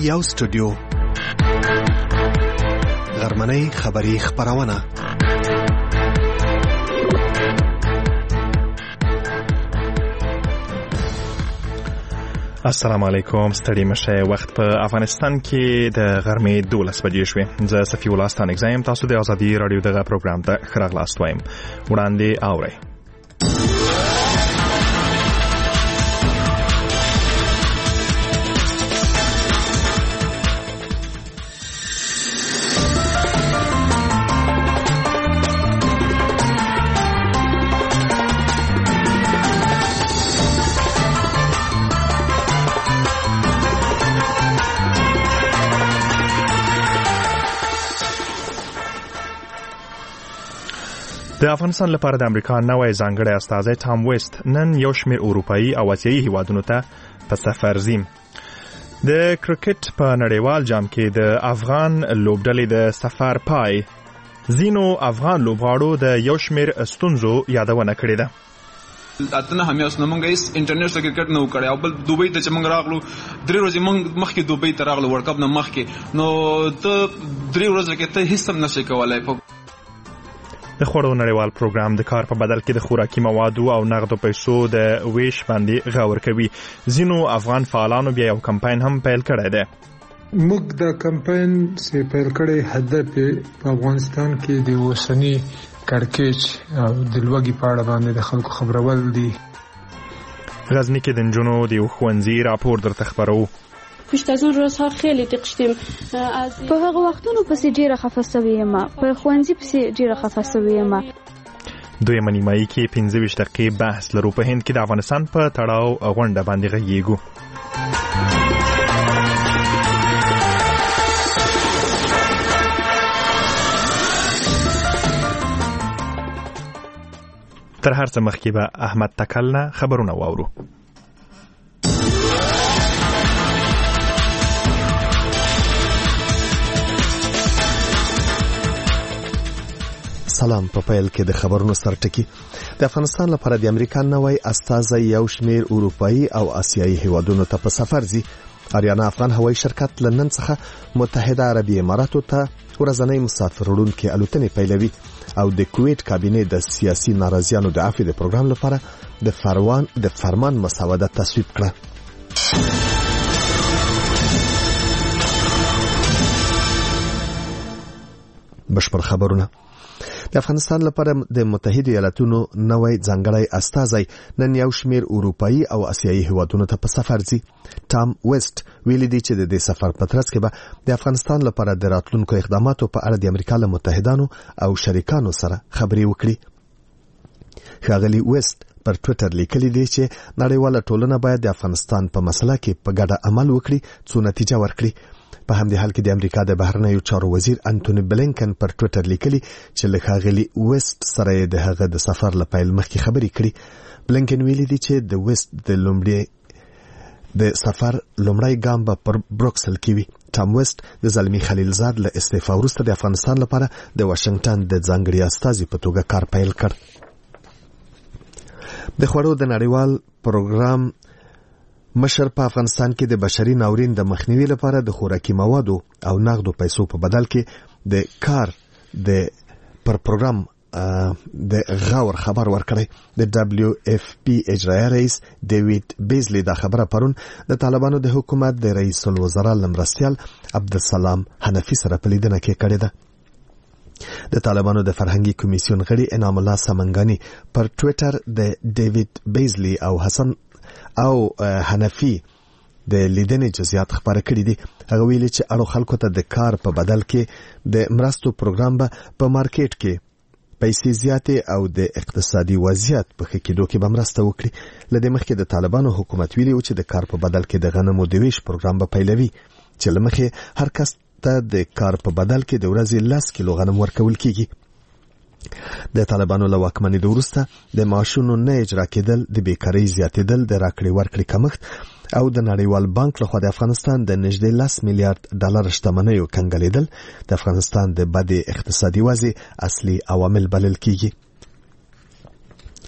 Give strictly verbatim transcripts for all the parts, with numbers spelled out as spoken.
یو سټوډیو غرمنۍ خبری خبرونه. السلام علیکم. ستړي مشه. وخت په افغانستان کې د غرمې دولس بجې شوې. زه صفي الله ستانک زایم. تاسو د ازادي رادیو دغه پروګرام ته ښه راغلاست وایم. وړاندې اورئ. د افغانستان لپاره د امریکا نوی ځانګړی استازی ټام ویست نن یو شمېر اروپایي او اسیایي هیوادونو ته په سفر ځي. د کرکټ په نړیوال جام کې د افغان لوبډلې د سفر پای ځینو افغان لوبغاړو د یو شمېر ستونزو یادونه کړې ده. اتنه همیاس نو مونږ هیڅ انټرنیشنل کرکټ نه وکړی او بل دوبۍ ته چې مونږ راغلو درې ورځې مونږ مخکې دوبۍ ته راغلو ورلډ کپ نه مخکې نو ته درې ورځې کې ته هیڅ هم نشې کولای. د خوړو نړیوال پروګرام د کار په بدل کې د خوراکي موادو او نغدو پیسو د ویش باندې غور کوي. ځینو افغان فعالانو بیا یو کمپاین هم پیل کړی دی. موږ د کمپاین چې پیل کړی هدف په افغانستان کې د اوسنی کړکېچ او د لوږې په اړه باندې د خلکو خبرول دي. غزنی کې د نجونو د ښوونځي راپور درته خبرو. پیش از اون روزها خیلی دقشتیم. په هغه وختونو پسې ډیره خفه شوې یم. په ښوونځي پسې ډیره خفه شوې یم. دویمه نیمایي کې پنځه ویشت دقیقې بحث لرو. په هند کې د افغانستان په تړاو غونډه باندې غږیږو. تر هر څه مخکې به احمد تکل نه خبرونه واورو. سلام. په پیل کې د خبرونو سرټکی. د افغانستان لپاره د امریکا نوی استازی یو شمېر اروپایي او آسیایي هیوادونو ته په سفر ځي. اریانا افغان هوایي شرکت لندن څخه متحده عربي اماراتو ته ورځنی مسافر وړونکي الوتنې پیلوي او د کویت کابینې د سیاسي ناراضیانو د عفو د پروګرام لپاره د فرمان د فرمان مسوده تصویب کړه. بشپړ خبرونه. د افغانستان لپاره د متحده ایالاتونو نوی ځانګړی استازی نن یو شمېر اروپایي او آسیایي هیوادونو ته په سفر ځي. ټام ویست ویلي دی چې د دې سفر په ترڅ کې به د افغانستان لپاره د راتلونکو اقداماتو په اړه د امریکا له متحدانو او شریکانو سره خبرې وکړي. ښاغلي ویست پر ټویټر لیکلي دی چې نړیواله ټولنه باید د افغانستان په مسله کې په ګډه عمل وکړي څو نتیجه ورکړي. په همدې حال کې د امریکا د بهرنیو چارو وزیر انټونی بلینکن پر ټویټر لیکلي چې له ښاغلي ویست سره د هغه د سفر له پیل مخکې خبرې کړي. بلینکن ویلي دی چې د ویست د لومړي د سفر لومړی ګام به پر بروکسل کې وي. ټام ویست د زلمی خلیلزاد له استعفا وروسته د افغانستان لپاره د واشنگټن د ځانګړي استازي په توګه کار پیل کړ. د خوړو د نړیوال پروګرام مشر په افغانستان کې د بشري ناورین د مخنیوي لپاره د خوراکي موادو او نغدو پیسو په بدل کې د کار د پر پروګرام د غور خبر ورکړی. د دبليو اف پی اجرایي رئیس ډیوډ بیزلی دا خبره پرون د طالبانو د حکومت د رئیس الوزرا لمرستیال عبدالسلام حنفي سره په لیدنه کې کړې ده. د طالبانو د فرهنګي کمیسیون غړي انعام الله سمنګانی پر ټویټر د ډیوډ بیزلی او حسن او حنفي د لیدنې جزئیات خبره کړې دي. هغه ویلي چې اړو خلکو ته د کار په بدل کې د مرستو پروګرام به په مارکیټ کې پیسې زیاتې او د اقتصادي وضعیت په ښه کېدو کې به مرسته وکړي. له دې مخکې د طالبانو حکومت ویلي و چې د کار په بدل کې د غنمو د ویش پروګرام به پیلوي چې له مخې هر کس ته د کار په بدل کې د ورځې لس کیلو غنم ورکول کیږي. د طالبانو له واکمنۍ وروسته د معاشونو نه اجرا کېدل، د بیکارۍ زیاتېدل، د راکړې ورکړې کمښت او د نړیوال بانک لخوا د افغانستان د نږدې لس میلیارډ ډالر شتمنیو کنګلېدل د افغانستان د بد اقتصادي وضع اصلي عوامل بلل کیږي.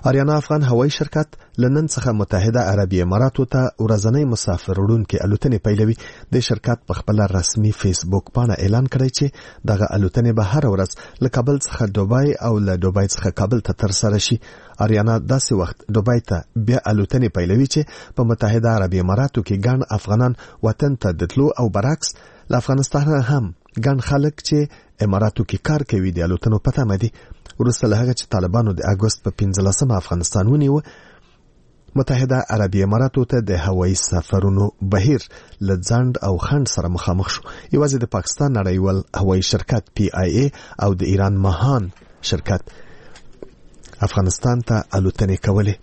آریانا افغان هوایي شرکت لنن څخه متحده عربي اماراتو ته ورځنی مسافر وړونکي الوتنې پیلوي. د شرکت په خپل رسمي فیسبوک باندې اعلان کړی چې دغه الوتنې به هر ورځ له کابل څخه دوبای او له دوبای څخه کابل ته ترسره شي. آریانا داسې وخت دوبای ته بیا الوتنې پیلوي چې په متحده عربي اماراتو کې ګڼ افغانان وطن ته د تلو او برعکس له افغانستان هم ګڼ خلک چې اماراتو کې کار کوي د الوتنو په تمه دي. وروسته له هغه چې طالبانو د اګوست په پنځلسمه افغانستان ونیو، متحده عربي اماراتو ته د هوایي سفرونو بهیر له ځنډ او خنډ سره مخامخ شو. یوازې د پاکستان نړیوال هوایي شرکت پی آی ای او د ایران ماهان شرکت افغانستان ته الوتنې کولې.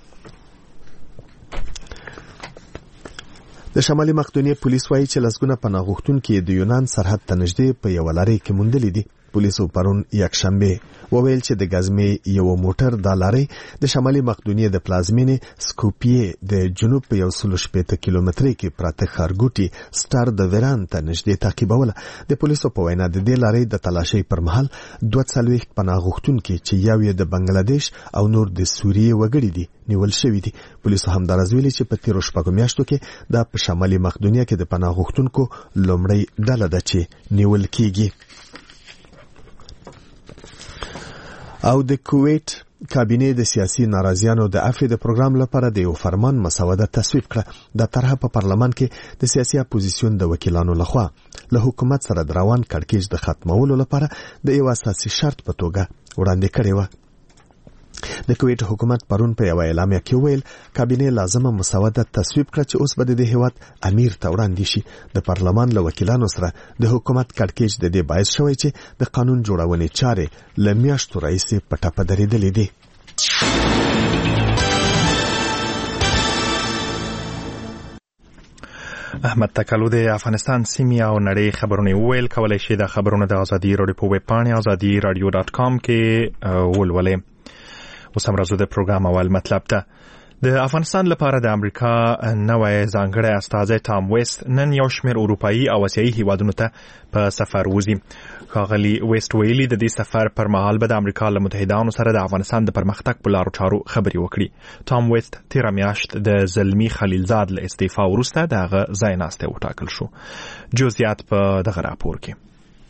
د شمالي مقدونیې پولیس وایي چې لسګونه پناه غوښتونکي د یونان سرحد ته نږدې په یوه لارۍ کې موندلي دي. پولیسو پرون یکشنبه وویل چې د ګزمې یو موټر د لارۍ د شمالي مقدونیې د پلازمینې سکوپیې د جنوب په یو سل شپېته کیلومترۍ کې پراته ښارګوټي سټار د ویران ته نږدې تعقیبوله. د پولیسو په وینا د دې لارۍ د تلاشۍ پر مهال دوه څلوېښت پناه غوښتونکي چې یو یې د بنگلادیش او نور د سوریې وګړي دي نیول شوي دي. پولیسو همدارز ویلي چې په تیرو شپږو میاشتو کې دا په شمالي مقدونیه کې د پناه غوښتونکو لومړی ډله ده چې نیول کیږي. او د کویت کابینه د سیاسي ناراضیانو د عفو د پروګرام لپاره د یو فرمان مسوده تصویب کړه. د طرحه په پارلمان کې د سیاسي اپوزیسیون د وکیلانو لخوا له حکومت سره د روان کړکېچ د ختمولو لپاره د یو اساسي شرط په توګه وړاندې کړی و. د کویت حکومت پرون په یو اعلامیه کې ویل کابینه لازمه مسوده تصویب کړه چې اوس به د هیواد امیر ته وړاندې شي. د پارلمان له وکیلانو سره د حکومت کړکېچ د دې باعث شوی چې د قانون جوړونې چارې له میاشتو راهیسې په ټپه درېدلې دي. احمد تکلو د افغانستان سیمې او نړۍ خبرونه ویل. کولای شي د خبرونو د ازادي رادیو په ویب پاڼې ازادي رادیو ډاټ کام کې ولولئ. اوس هم راځو د پروګرام اول مطلب ته. د افغانستان لپاره د امریکا نوی ځانګړی استازی ټام ویست نن یو شمېر اروپایي او اسیایي هیوادونو ته په سفر وځي. ښاغلي ویست ویلي د دې سفر پر مهال به د امریکا له متحدانو سره د افغانستان د پرمختګ په لارو چارو خبرې وکړي. ټام ویست تیره میاشت د زلمي خلیلزاد له استعفا وروسته د هغه ځایناستی وټاکل شو. جزئیات په دغه راپور کې.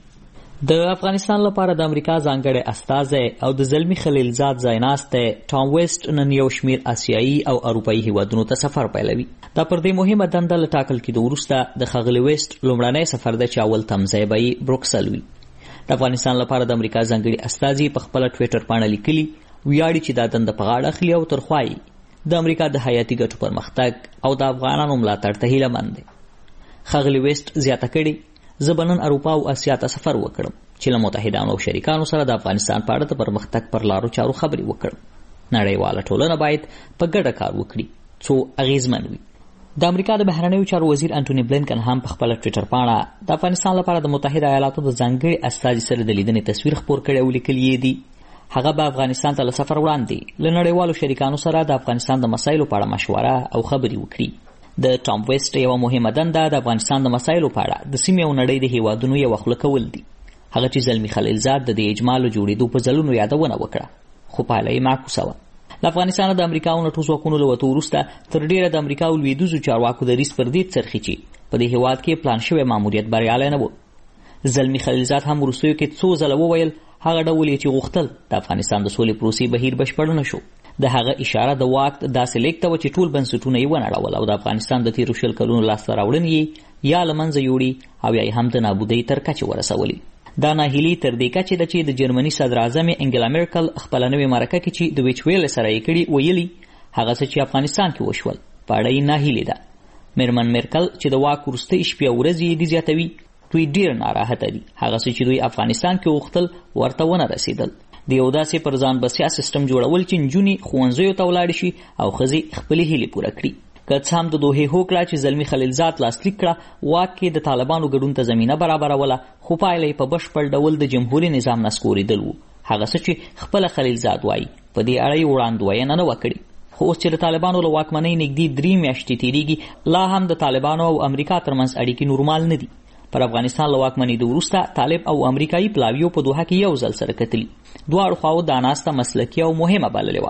د افغانستان لپاره د امریکا ځانګړی استازی او د زلمي خلیلزاد ځایناستی ټام ویست نن یو شمېر آسیایي او اروپایي هیوادونو ته سفر پیلوي. دا پر دې مهمه دنده له ټاکل کېدو وروسته د ښاغلي ویست لومړنی سفر دی چې اول تمځای به یې بروکسل وي. د افغانستان لپاره د امریکا ځانګړي استازي په خپله ټویټر پاڼه لیکلي ویاړي چې دا دنده په غاړه اخلي او تر خوا یې د امریکا د حیاتي ګټو پرمختګ او د افغانانو ملاتړ ته هیله مند دی. ښاغلي ویست زیاته کړې زه به نن اروپا او اسیا ته سفر وکړم چې له متحدانو او شریکانو سره د افغانستان په اړه د پرمختګ پر لارو چارو خبرې وکړم. نړیواله ټولنه باید په ګډه کار وکړي څو اغیزمن وي. د امریکا د بهرنیو چارو وزیر انټونی بلینکن هم په خپله ټویټر پاڼه د افغانستان لپاره د متحده ایالاتو د ځانګړي استازي سره د لیدنې تصویر خپور کړی او لیکلي دي هغه به افغانستان ته له سفر وړاندې له نړیوالو شریکانو سره د افغانستان د مسایلو په اړه مشوره او خبرې وکړي. د ټام ویست یوه مهمه دنده د افغانستان د مسایلو په اړه د سیمې او نړۍ د هیوادونو یوه خوله کول دي. هغه چې زلمي خلیلزاد د دې اجمالو جوړېدو په ځلونو یادونه وکړه خو پایله یې معکوسه وه. له افغانستانه د امریکا او نټو ځواکونو له وتو وروسته تر ډېره د امریکا او لویدیځو چارواکو دریځ پر دې څرخي چې په دې هېواد کې پلان شوی ماموریت بریالی نه و. زلمي خلیلزاد هم وروستیو کې څو ځله وویل هغه ډول یې چې غوښتل د افغانستان د سولې پروسې بهیر بشپړ نه شو. د هغه اشاره د واک داسې لیک ته وه چې ټول بنسټونه یې ونړول او د افغانستان د تیرو شل کلونو لاسته راوړنې یې یا له منځه یوړي او یا یې هم د نابودۍ تر کچې ورسولي. دا ناهیلي تر دې کچې ده چې د جرمني صدراعظم انګلا میرکل خپله نوې مرکه کې چې د ویچ ویل سره یې کړي ویلي هغه څه چې افغانستان کې وشول په اړه یې ناهیلې ده. میرمن میرکل چې د واک وروستۍ شپې او ورځې یې دي زیاتوي دوی ډېر ناراحته دي. هغه څه چې دوی افغانستان کې غوښتل ورته ونه رسېدل. د یو داسې پر ځان بسیا سیستم جوړول چې نجونې ښوونځیو ته ولاړې شي او ښځې خپلې هیلې پوره کړي. که څه هم د دوحې هوکړه چې زلمي خلیلزاد لاسلیک کړه واک کې د طالبانو ګډون ته زمینه برابروله خو پایله یې په بشپړ ډول د جمهوري نظام نه سکورېدل و. هغه څه چې خپله خلیلزاد وایي په دې اړه یې وړاندوینه نه وه کړې. خو اوس چې د طالبانو له واکمنۍ نږدې درې میاشتې تېرېږي لا هم د طالبانو او امریکا ترمنځ اړیکې نورمال نه دي. پر افغانستان له واکمنېدو وروسته طالب او امریکایي پلاویو په دوحه کې یو ځل سره کتلي. دواړو خواو دا ناسته مسلکي او مهمه بللې وه.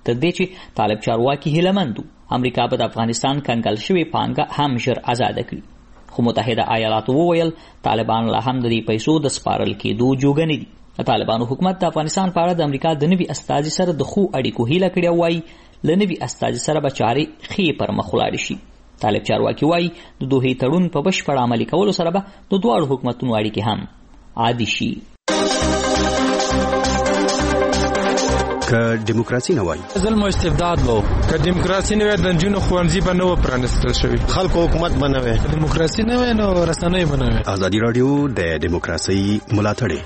تر دې چې طالب چارواکي هیلهمند امریکا به د افغانستان کنګل شوې پانګه هم ژر آزاده کړي. خو متحده ایالاتو وویل طالبان لا هم د دې پیسو د سپارل کېدو جوګه نه دي. د طالبانو حکومت د افغانستان په اړه د امریکا د نوي استازي سره د ښو اړیکو هیله کړې او وایي له نوي استازي سره به چارې ښې پر مخ ولاړې شي. طالب چارواکي وایي د دوحې تړون په بشپړ عملي کولو سره به د دواړو حکومتونو اړیکې هم عادي شي. که دیموکراسي نه وای ظلم او استبداد وو، که دیموکراسي نه وای د نجونو ښوونځي به نه و پرانیستل شوي، خلکو حکومت به نه وای، دیموکراسي نه وای نو رسنۍ به نه وای. ازادي راډیو د دیموکراسي ملاتړ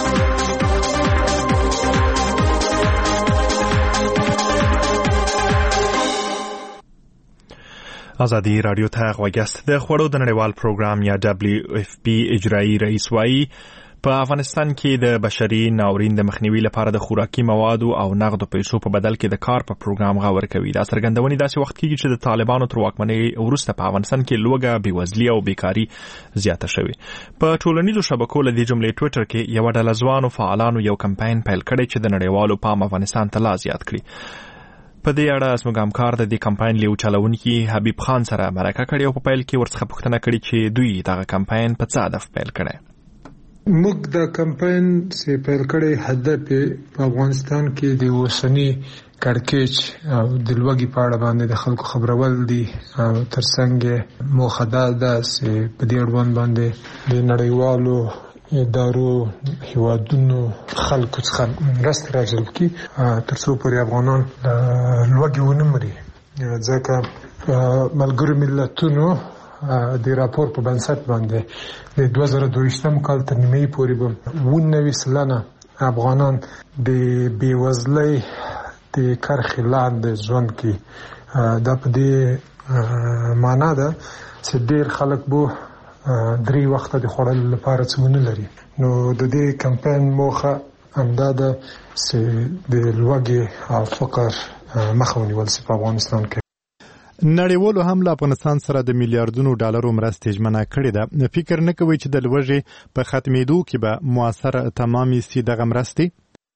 ازادي راډیو ته غوږیاست. د خوړو د نړیوال پروګرام یا دبلیو اف پی اجرایي رئیس وایي په افغانستان کې د بشري ناورین د مخنیوي لپاره د خوراکي موادو او نغدو پیسو په بدل کې د کار په پروګرام غور کوي. دا څرګندونې داسې وخت کېږي چې د طالبانو تر واکمنۍ وروسته په افغانستان کې لوږه، بېوزلي او بیکاري زیاته شوې. په ټولنیزو شبکو له دې جملې ټویټر کې یوه ډله ځوانو فعالانو یو کمپاین پیل کړی چې د نړیوالو پام افغانستان ته لا زیات کړي. په دې اړه زموږ همکار د دې کمپاین لیو چلونکي حبیب خان سره مرکه کړې او په پیل کې ورڅخه پوښتنه کړې چې دوی دغه کمپاین په څه هدف پیل کړی. موږ د کمپاین چې پیل کړی هدف په افغانستان کې د اوسني کړکېچ او د لوږې په اړه باندې د خلکو خبرول دي او ترڅنګ موخه دا ده چې په دې اړوند باندې د نړیوالو ادارو هیوادونو خلکو څخه مرسته راجلب کړي تر څو پورې افغانان لوږې ونه مري. ځکه ملګرو ملتونو د راپور په بنسټ باندې د دوه زره دوه کال تر نیمایي پورې به اووه نوي سلنه افغانان د بېوزلۍ د کرښې لاندې ژوند کوي. دا په دې معنا ده چې ډېر خلک به درې وخته د خوړلو لپاره څه ونه لري. نو د دې کمپاین موخه همدا ده چې د لوږې او فقر مخه ونیول شي په افغانستان کې. نړیوالو هم له افغانستان سره د میلیارډونو ډالرو مرستې ژمنه کړې ده. فکر نه کوي چې د لوږې په ختمېدو کې به مؤثر تمامې سي دغه مرستې؟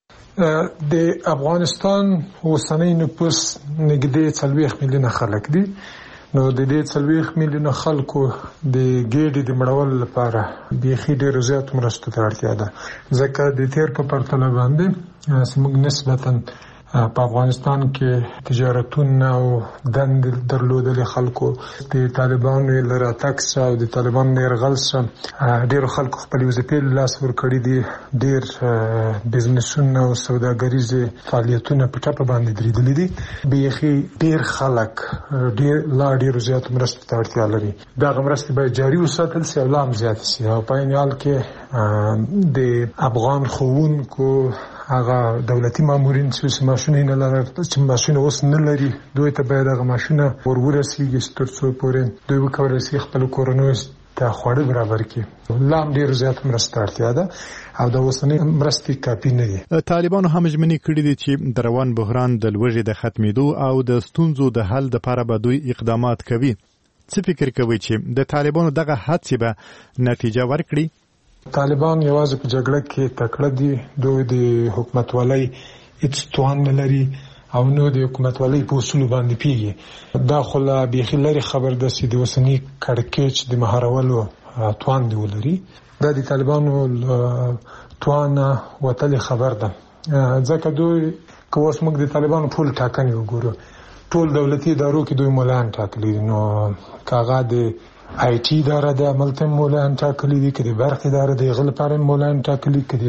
د افغانستان اوسنی نفوس نږدې څلوېښت میلیونه خلک دي. نو د دې څلوېښت میلیونه خلکو د ګېډې د مړولو لپاره بیخي ډېرو زیاتو مرستو ته اړتیا ده. ځکه د تېر په پرتله باندې زموږ نسبتاً په افغانستان کې تجارتونه او دندې درلودلې خلکو د طالبانو له راتګ سره او د طالبانو له یرغل سره ډېرو خلکو خپلې وظیفې له لاسه ورکړي دي. ډېر بزنسونه او سوداګریزې فعالیتونه په ټپه باندې درېدلي دي. بیخي ډېر خلک ډېر لا ډېرو زیاتو مرستو ته اړتیا لري. دغه مرستې باید جاري وساتل سي او لا هم زیاتې سي. او په عین حال کې د افغان ښوونکو هغه دولتي مامورین چې ماشونه نه لري چې ماشونه اوس نه لري دوی ته باید هغه ماشونه ورورسیږي تر څو پورې دوی وکولای شي خپل کورونو ته خواړه برابر کړي. لام ډیر زیات مرسته اړتیا ده او د اوسنۍ مرستې کافي نه دي. طالبانو هم ژمنې کړې دي چې د روان بحران د لوږې د ختمېدو او د ستونزو د حل لپاره به دوی اقدامات کوي. څه فکر کوي چې د طالبانو دغه هڅې به نتیجه ورکړي؟ طالبان یوازې په جګړه کې تکړه دي. دوی د حکومتولۍ هیڅ توان نه لري او نو د حکومتولۍ په اصولو باندې پیږي. دا خو لا بیخي لرې خبر ده چې د اوسني کړکېچ د مهارولو توان دی ولري. دا د طالبانو توان وتلې خبر ده. ځکه دوی که اوس موږ د طالبانو ټول ټاکنې وګورو ټول دولتي ادارو کې دوی مولان ټاکلي دي. نو کاغه د آی ټي اداره د عملته مولان ټاکلي دي، که د برق اداره د غل لپاره مولان ټاکلي، که د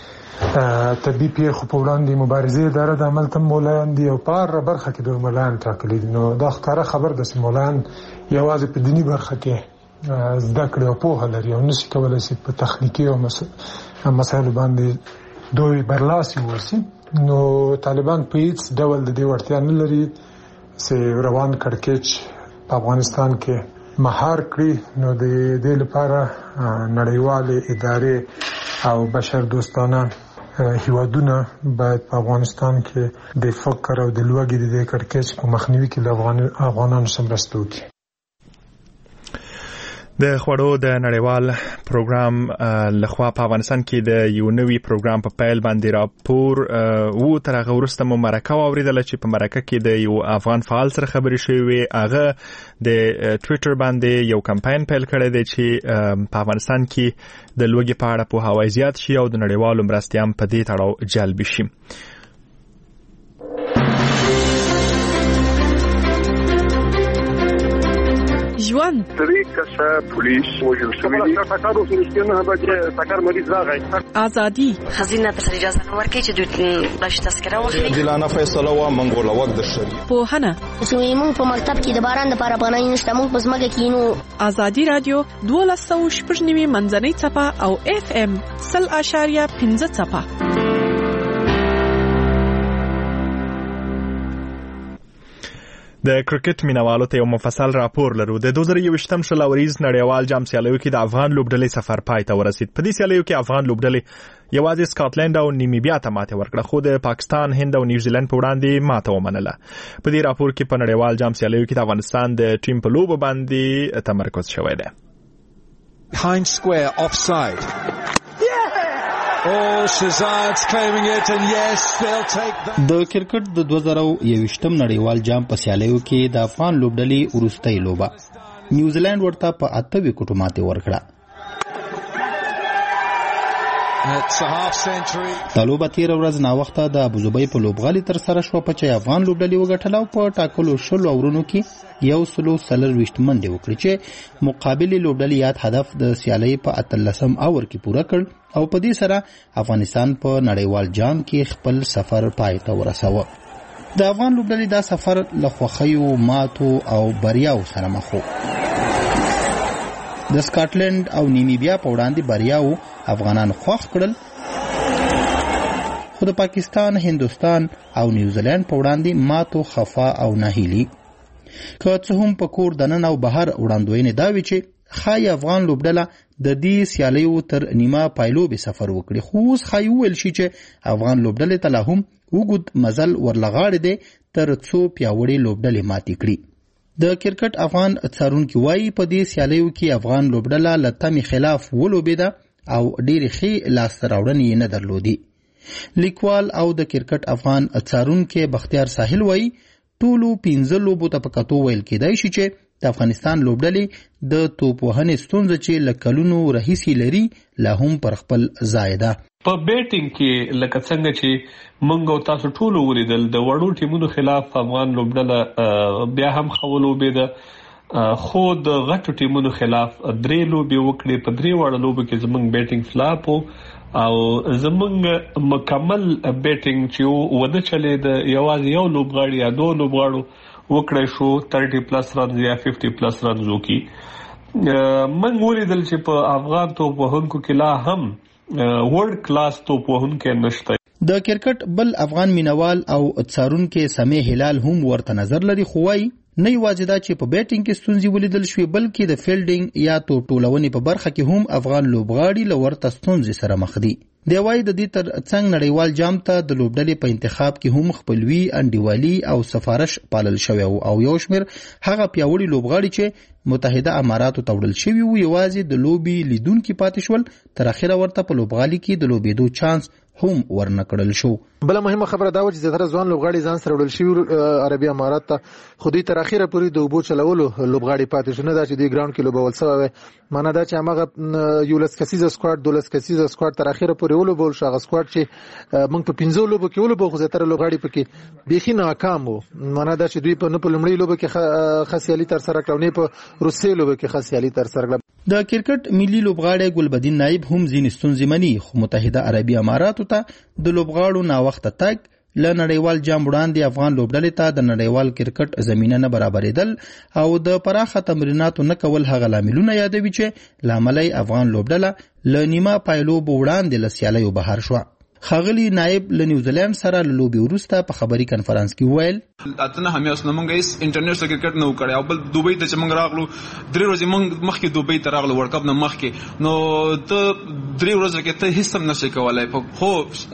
طبي پیښو په وړاندې مبارزې اداره د عملته مولان دي او په هر برخه کې دوی مولان ټاکلي دي. نو دا ښکاره خبر ده چې مولان یوازې په دیني برخه کې زده کړې او پوهه لري او نشي کولی چې په تخنیکي او مسایلو باندې دوی برلاسي واوسي. نو طالبان په هیڅ ډول د دې وړتیا نه لري چې روان کړکېچ په افغانستان کې مهار کړي. نو د دې لپاره نړیوالې ادارې او بشر دوستانه هیوادونه باید په افغانستان کې د فقر او د لوږې د کړکېچ په مخنیوي کې له افغانانو سره مرسته وکړي. د خوړو د نړیوال پروګرام لخوا په افغانستان کې د یو نوي پروګرام په پیل باندې راپور وو. تر هغه وروسته مو مرکه واوریدله چې په مرکه کې د یو افغان فعال سره خبرې شوې وې. هغه د ټویټر باندې یو کمپاین پیل کړی دی چې په افغانستان کې د لوږې په اړه پوهاوی زیات شي او د نړیوالو مرستې هم په دې تړاو جلب شي. ژوند طریقه پولیس وجل شوی فقط اوس نشته به تکر مریض راغی ازادي خزینه ته اجازه نه ورکړي چې دوی باش تذکره واخلي. دلانه فیصله و منګول وخت د شری په هنه چې موږ په مکتب کې د باران لپاره پناه نشته، موږ په زمګه کې نو. ازادي رادیو دوه سوه شپږ نیمه منځنۍ صفه او اف ام صفر اشاریه پنځه صفه. د کرکټ مینوالو ته یو مفصل راپور لرو. د دوه زره یوویشتم شلوريز نړیوال جام سیالیو کې د افغان لوبډلې سفر پای ته ورسید. په دې سیالیو کې افغان لوبډلې یوازې سکاټلند او نیمیبیا ته ماته ورکړه، خو د پاکستان، هند او نیوزیلند په وړاندې ماته ومنله. په دې راپور کې په نړیوال جام سیالیو کې د افغانستان د ټیم په لوبو باندې تمرکز شوی دی. Behind square offside. Oh, Shahzad's claiming it and yes, they'll take that. د کرکټ د دوه زره یوویشتم نړیوال جام په سیالیو کې د افغان لوبډلې وروستۍ لوبه نیوزیلند ورته په اته وکټو ماتې ورکړه. دا لوبه تیر ورځ ناوخته د ابوظبي په لوبغالي تر سره شو، په چې افغان لوبډلې وګټله او په ټاکلو شلو اورونو کې یو سلو څلرویشت منډې وکړې چې مقابل لوبډلې یاد هدف د سیالۍ په اتلسم اور کې پوره کړ او په دې سره افغانستان په نړیوال جام کې خپل سفر پای ته ورساوه. د افغان لوبډلې دا سفر له خوښیو، ماتو او بریاو سره مخ و. د سکاټلند او نیمیبیا په وړاندې بریاو افغانان خوښ کړل، خو د پاکستان، هندوستان او نیوزیلند په وړاندې ماتو، خفا او ناهیلي. که څه هم په کور دننه او بهر وړاندوینې دا وي چې ښایي افغان لوبډله د دې سیالیو تر نیمه پایلوبې سفر وکړي، خو اوس ښایي وویل شي چې افغان لوبډلې ته لا هم اوږد مزل ورلغاړی دی تر څو پیاوړې لوبډلې ماتې کړي. د کرکټ افغان څارونکي وایي په دې سیالیو کې افغان لوبډله له تمې خلاف ولوبېده او ډېرې ښې لاسته راوړنې یې نه درلودې. لیکوال او د کرکټ افغان څارونکی بختیار ساحل وایي ټولو پنځه لوبو ته په کتو ویل کېدای شي چې د افغانستان لوبډلې د توپوهنې ستونزه چې له کلونو راهیسې لري لا هم پر خپل ځای ده. په بیټینګ کې لکه څنګه چې موږ او تاسو ټول ولیدل د وړو ټیمونو خلاف افغان لوبډله بیا هم ښه ولوبېده، خو د غټو ټیمونو خلاف درې لوبې وکړې. په درې واړه لوبو کې زموږ بیټینګ فلاپ و او زموږ مکمل بیټینګ چې ونه چلېده، یوازې یو لوبغاړي یا دوه لوبغاړو وکړی شو تیرټي پلس رنز یا ففټي پلس رنز وکړي. موږ ولیدل چې په افغان توپوهونکو کې لا هم ورلد کلاس توپوهونکی نشته. د کرکټ بل افغان مینوال او څارونکی سمیع هلال هم ورته نظر لري، خو وایي نه یوازې دا چې په بیټینګ کې ستونزې ولیدل شوې بلکې د فیلډینګ یا توپ ټولونې په برخه کې هم افغان لوبغاړي له ورته ستونزې سره مخ دي. دی وایي د دې تر څنګ نړیوال جام ته د لوبډلې په انتخاب کې هم خپلوي، انډیوالي او سفارش پالل شوی او یو شمېر هغه پیاوړي لوبغاړي چې متحده اماراتو ته وړل شوي وو یوازې د لوبې لیدونکي پاتې شول، تر اخره ورته په لوبغالي کې د لوبېدو چانس هم ورنکړل شو. بل مهمه خبره دا و چې زیاتره ځوان لوبغاړي ځان سره وړل شوي عربي امارات ته، خو دوی تر اخره پورې د اوبو چلولو لوبغاړي پاتې شو، نه دا چې دوی ګراوند کې لوبول شوی وي. معنا دا چې هغه یولس کسیزه سکواډ دولس کسیزه سکواډ تر اخره پورې ولوبول شو. هغه سکواډ چې موږ په پنځو لوبو کې ولوبو، خو زیاتره لوبغاړي پکې بیخي ناکام وو. معنا دا چې دوی په نه په لومړۍ لوبه کې خاصیالي تر سره کړو، نه په روسي لوبه کې خاصیالي تر سره کړو. د کرکټ ملي لوبغاړی ګلبدین نایب هم ځینې ستونزې مني، خو متحده عربي اماراتو ته د لوبغاړو ناوخته تګ، له نړیوال جام وړاندې افغان لوبډلې ته د نړیوال کرکټ زمینه نه برابرېدل او د پراخه تمریناتو نه کول هغه لاملونه یادوي چې لامل افغان لوبډله له نیمه پایلوبو وړاندې له سیالیو بهر شوه. ښاغلي نایب له نیوزیلند سره له لوبې وروسته په خبري کنفرانس کې وویل اتنه همیاس نمونږ هیڅ انټرنیشنل کرکټ نه وکړی او بل دوبۍ ته چې موږ راغلو درې ورځې موږ مخکې دوبۍ ته راغلو ورلډ کپ نه مخکې نو ته درې ورځې کې ته هیڅ هم نشې کولی خو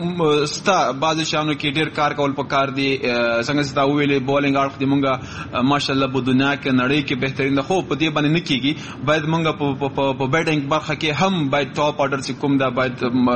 ستا بعضې شیانو کې ډېر کار کول پکار دي څنګه چې تا وویلې بولینګ اړخ دې موږ ماشاءالله په دنیا کې نړۍ کې بهترین ده خو په دې باندې نه کېږي باید موږ په بیټینګ برخه کې هم باید ټاپ آرډر چې کوم ده باید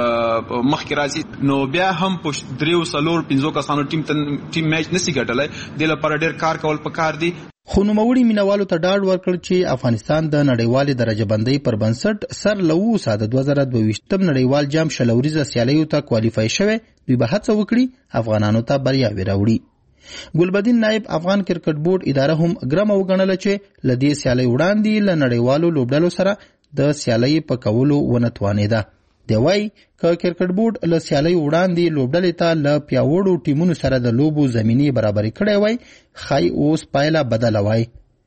مخکې راځي نو بیا هم په دریو څلور پنځو کسانو ټیم ټیم میچ نشي ګټلی دې لپاره ډېر کار کول پکار دي خو نوموړي مینوالو ته ډاډ ورکړ چې افغانستان د نړیوالې درجه بندۍ پر بنسټ سر له اوسه د دوه زره دوه ویشتم نړیوال جام شل اوریزه سیالیو ته کوالیفای شوی دوی به هڅه وکړي افغانانو ته بریاوې راوړي ګلبدین نایب افغان کرکټ بورډ اداره هم ګرمه وګڼله چې له دې سیالۍ وړاندې له نړیوالو لوبډلو سره د سیالۍ په کولو ونه توانېده دی وایي که کرکټ بورډ له سیالۍ وړاندې لوبډلې ته له پیاوړو ټیمونو سره د لوبو زمینې برابرې کړی وای ښایي اوس پایله بدله وای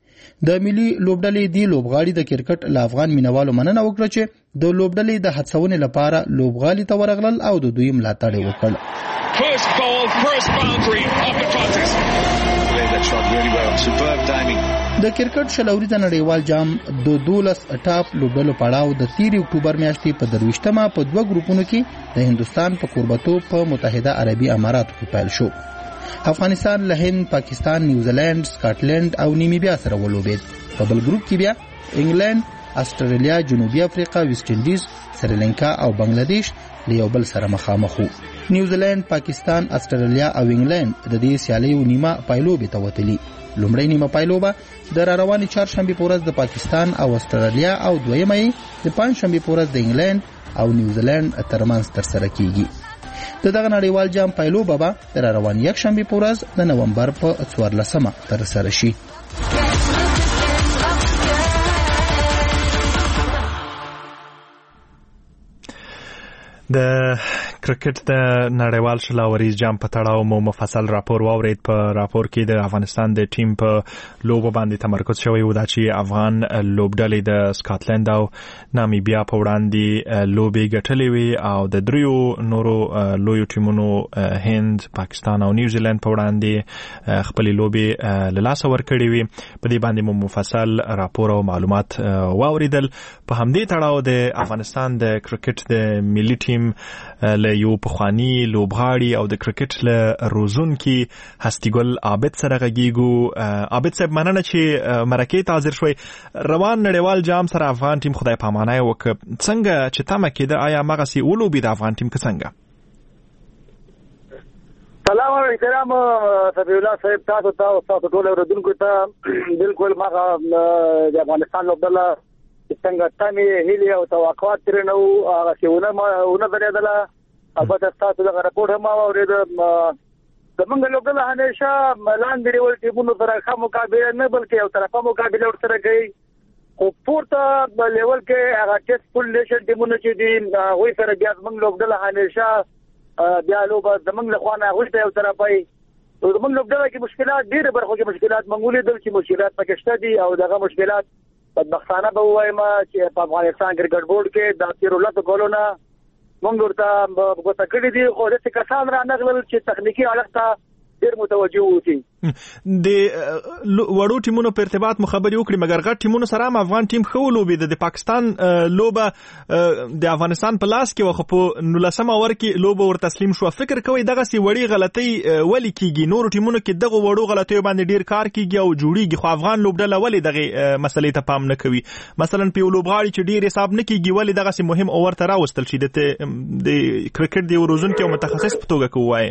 د ملي لوبډلې دی لوبغاړي د کرکټ له افغان مینوالو مننه وکړه چې د لوبډلې د هڅونې لپاره لوبغالي ته ورغلل او د دوی ملاتړ یې وکړ First ball, first boundary of the contest. That shot really well. Superb timing. د کرکټ شل اوریزه نړیوال جام د دولس ټاپ لوبډلو پړاو د تیرې اکتوبر میاشتې په درویشتمه په دوه ګروپونو کې د هندستان په کوربتوب په متحده عربي اماراتو کې پیل شو. افغانستان له هند، پاکستان، نیوزیلند، سکاټلند او نیمیبیا سره ولوبېد. په بل ګروپ کې بیا انګلند، استرالیا، جنوبي افریقا، ویسټ انډیز، سریلانکا او بنگلاديش له یو بل سره مخامخ وو. نیوزیلند، پاکستان، استرالیا او انګلند د دې سیالیو نیمه پایلوبې ته وتلي. لومړی نیمه پایلوبه د راروانې چهارشنبې په ورځ د پاکستان او استرالیا او دویمه یې د پنجشنبې په ورځ د انګلند او نیوزیلند ترمنځ ترسره کیږي. د دغه نړیوال جام پایلوبه به د راروانې یکشنبې په ورځ د نومبر په څوارلسمه ترسره شي. د کرکټ د نړیوال شل اوریز جام په تړاو مو مفصل راپور واورید. په راپور کې د افغانستان د ټیم په لوبو باندې تمرکز شوی و دا چې افغان لوبډلې د سکاټلند او نامیبیا په وړاندې لوبې ګټلې وي او د دریو نورو لویو ټیمونو هند، پاکستان او نیوزیلند په وړاندې خپل لوبې له لاسه ورکړې وي. په دې باندې مو مفصل راپور او معلومات واوریدل. په همدې تړاو د افغانستان د کرکټ د ملي ټیم له یو پخوانی لوبغاړي او د کرکټ له روزونکي هستیګل عابد سره غږیږو. عابد صاحب مننه چې مرکې ته حاضر شوي. روان نړیوال جام سره افغان ټیم خدای پامانه وکړ. څنګه چې تمه کېده آیا مغسي ولوبي د افغان ټیم که څنګه؟ سلام او احترام صفی الله صاحب تاسو ته او تاسو ټول اوریدونکو ته. بالکل ماغه د افغانستان لوبډله څنګه تمه هیله او توقعات ترنه او هغه څونه ونه درېدله. البته تاسو دا راپور هم اورید د موږ لوبډله همیشه لاندې ډول ټیمونو سره ښه مقابله نه بلکې یو طرفه مقابله ورسره کوي. خو پورته لیول کې هغه ټیسټ فول نیشن ټیمونو چې دي وایي سره بیا موږ لوبډله همیشه بیا لوبه زمونږ له خوا نه غوښته یو طرف وي. نو زمونږ لوبډله کې مشکلات ډېرې برخو کې مشکلات موږ ولیدل چې مشکلات پکې شته دي او دغه مشکلات بدبختانه به ووایم چې په افغانستان کرکټ بورډ کې د تیرو لسو کلونو موږ ورته ګوته کړي دي خو داسې کسان رانغلل چې تخنیکي اړخ ته ډېر متوجه اوسي. د وړو ټیمونو په ارتباط مو خبرې وکړې مګر غټ ټیمونو سره هم افغان ټیم ښه ولوبېده. د پاکستان لوبه د افغانستان په لاس کې وه خو په نولسم اور کې لوبه ور تسلیم شوه. فکر کوئ دغسې وړې غلطۍ ولې کیږي؟ نورو ټیمونو کې دغه وړو غلطیو باندې ډېر کار کیږي او جوړیږي خو افغان لوبډله ولې دغې مسلې ته پام نه کوي؟ مثلا په یو لوبغاړي چې ډېر حساب نه کیږي ولې دغسې مهم اور ته راوستل شي د کرکټ د یو روزونکي او متخصص په توګه که ووایې؟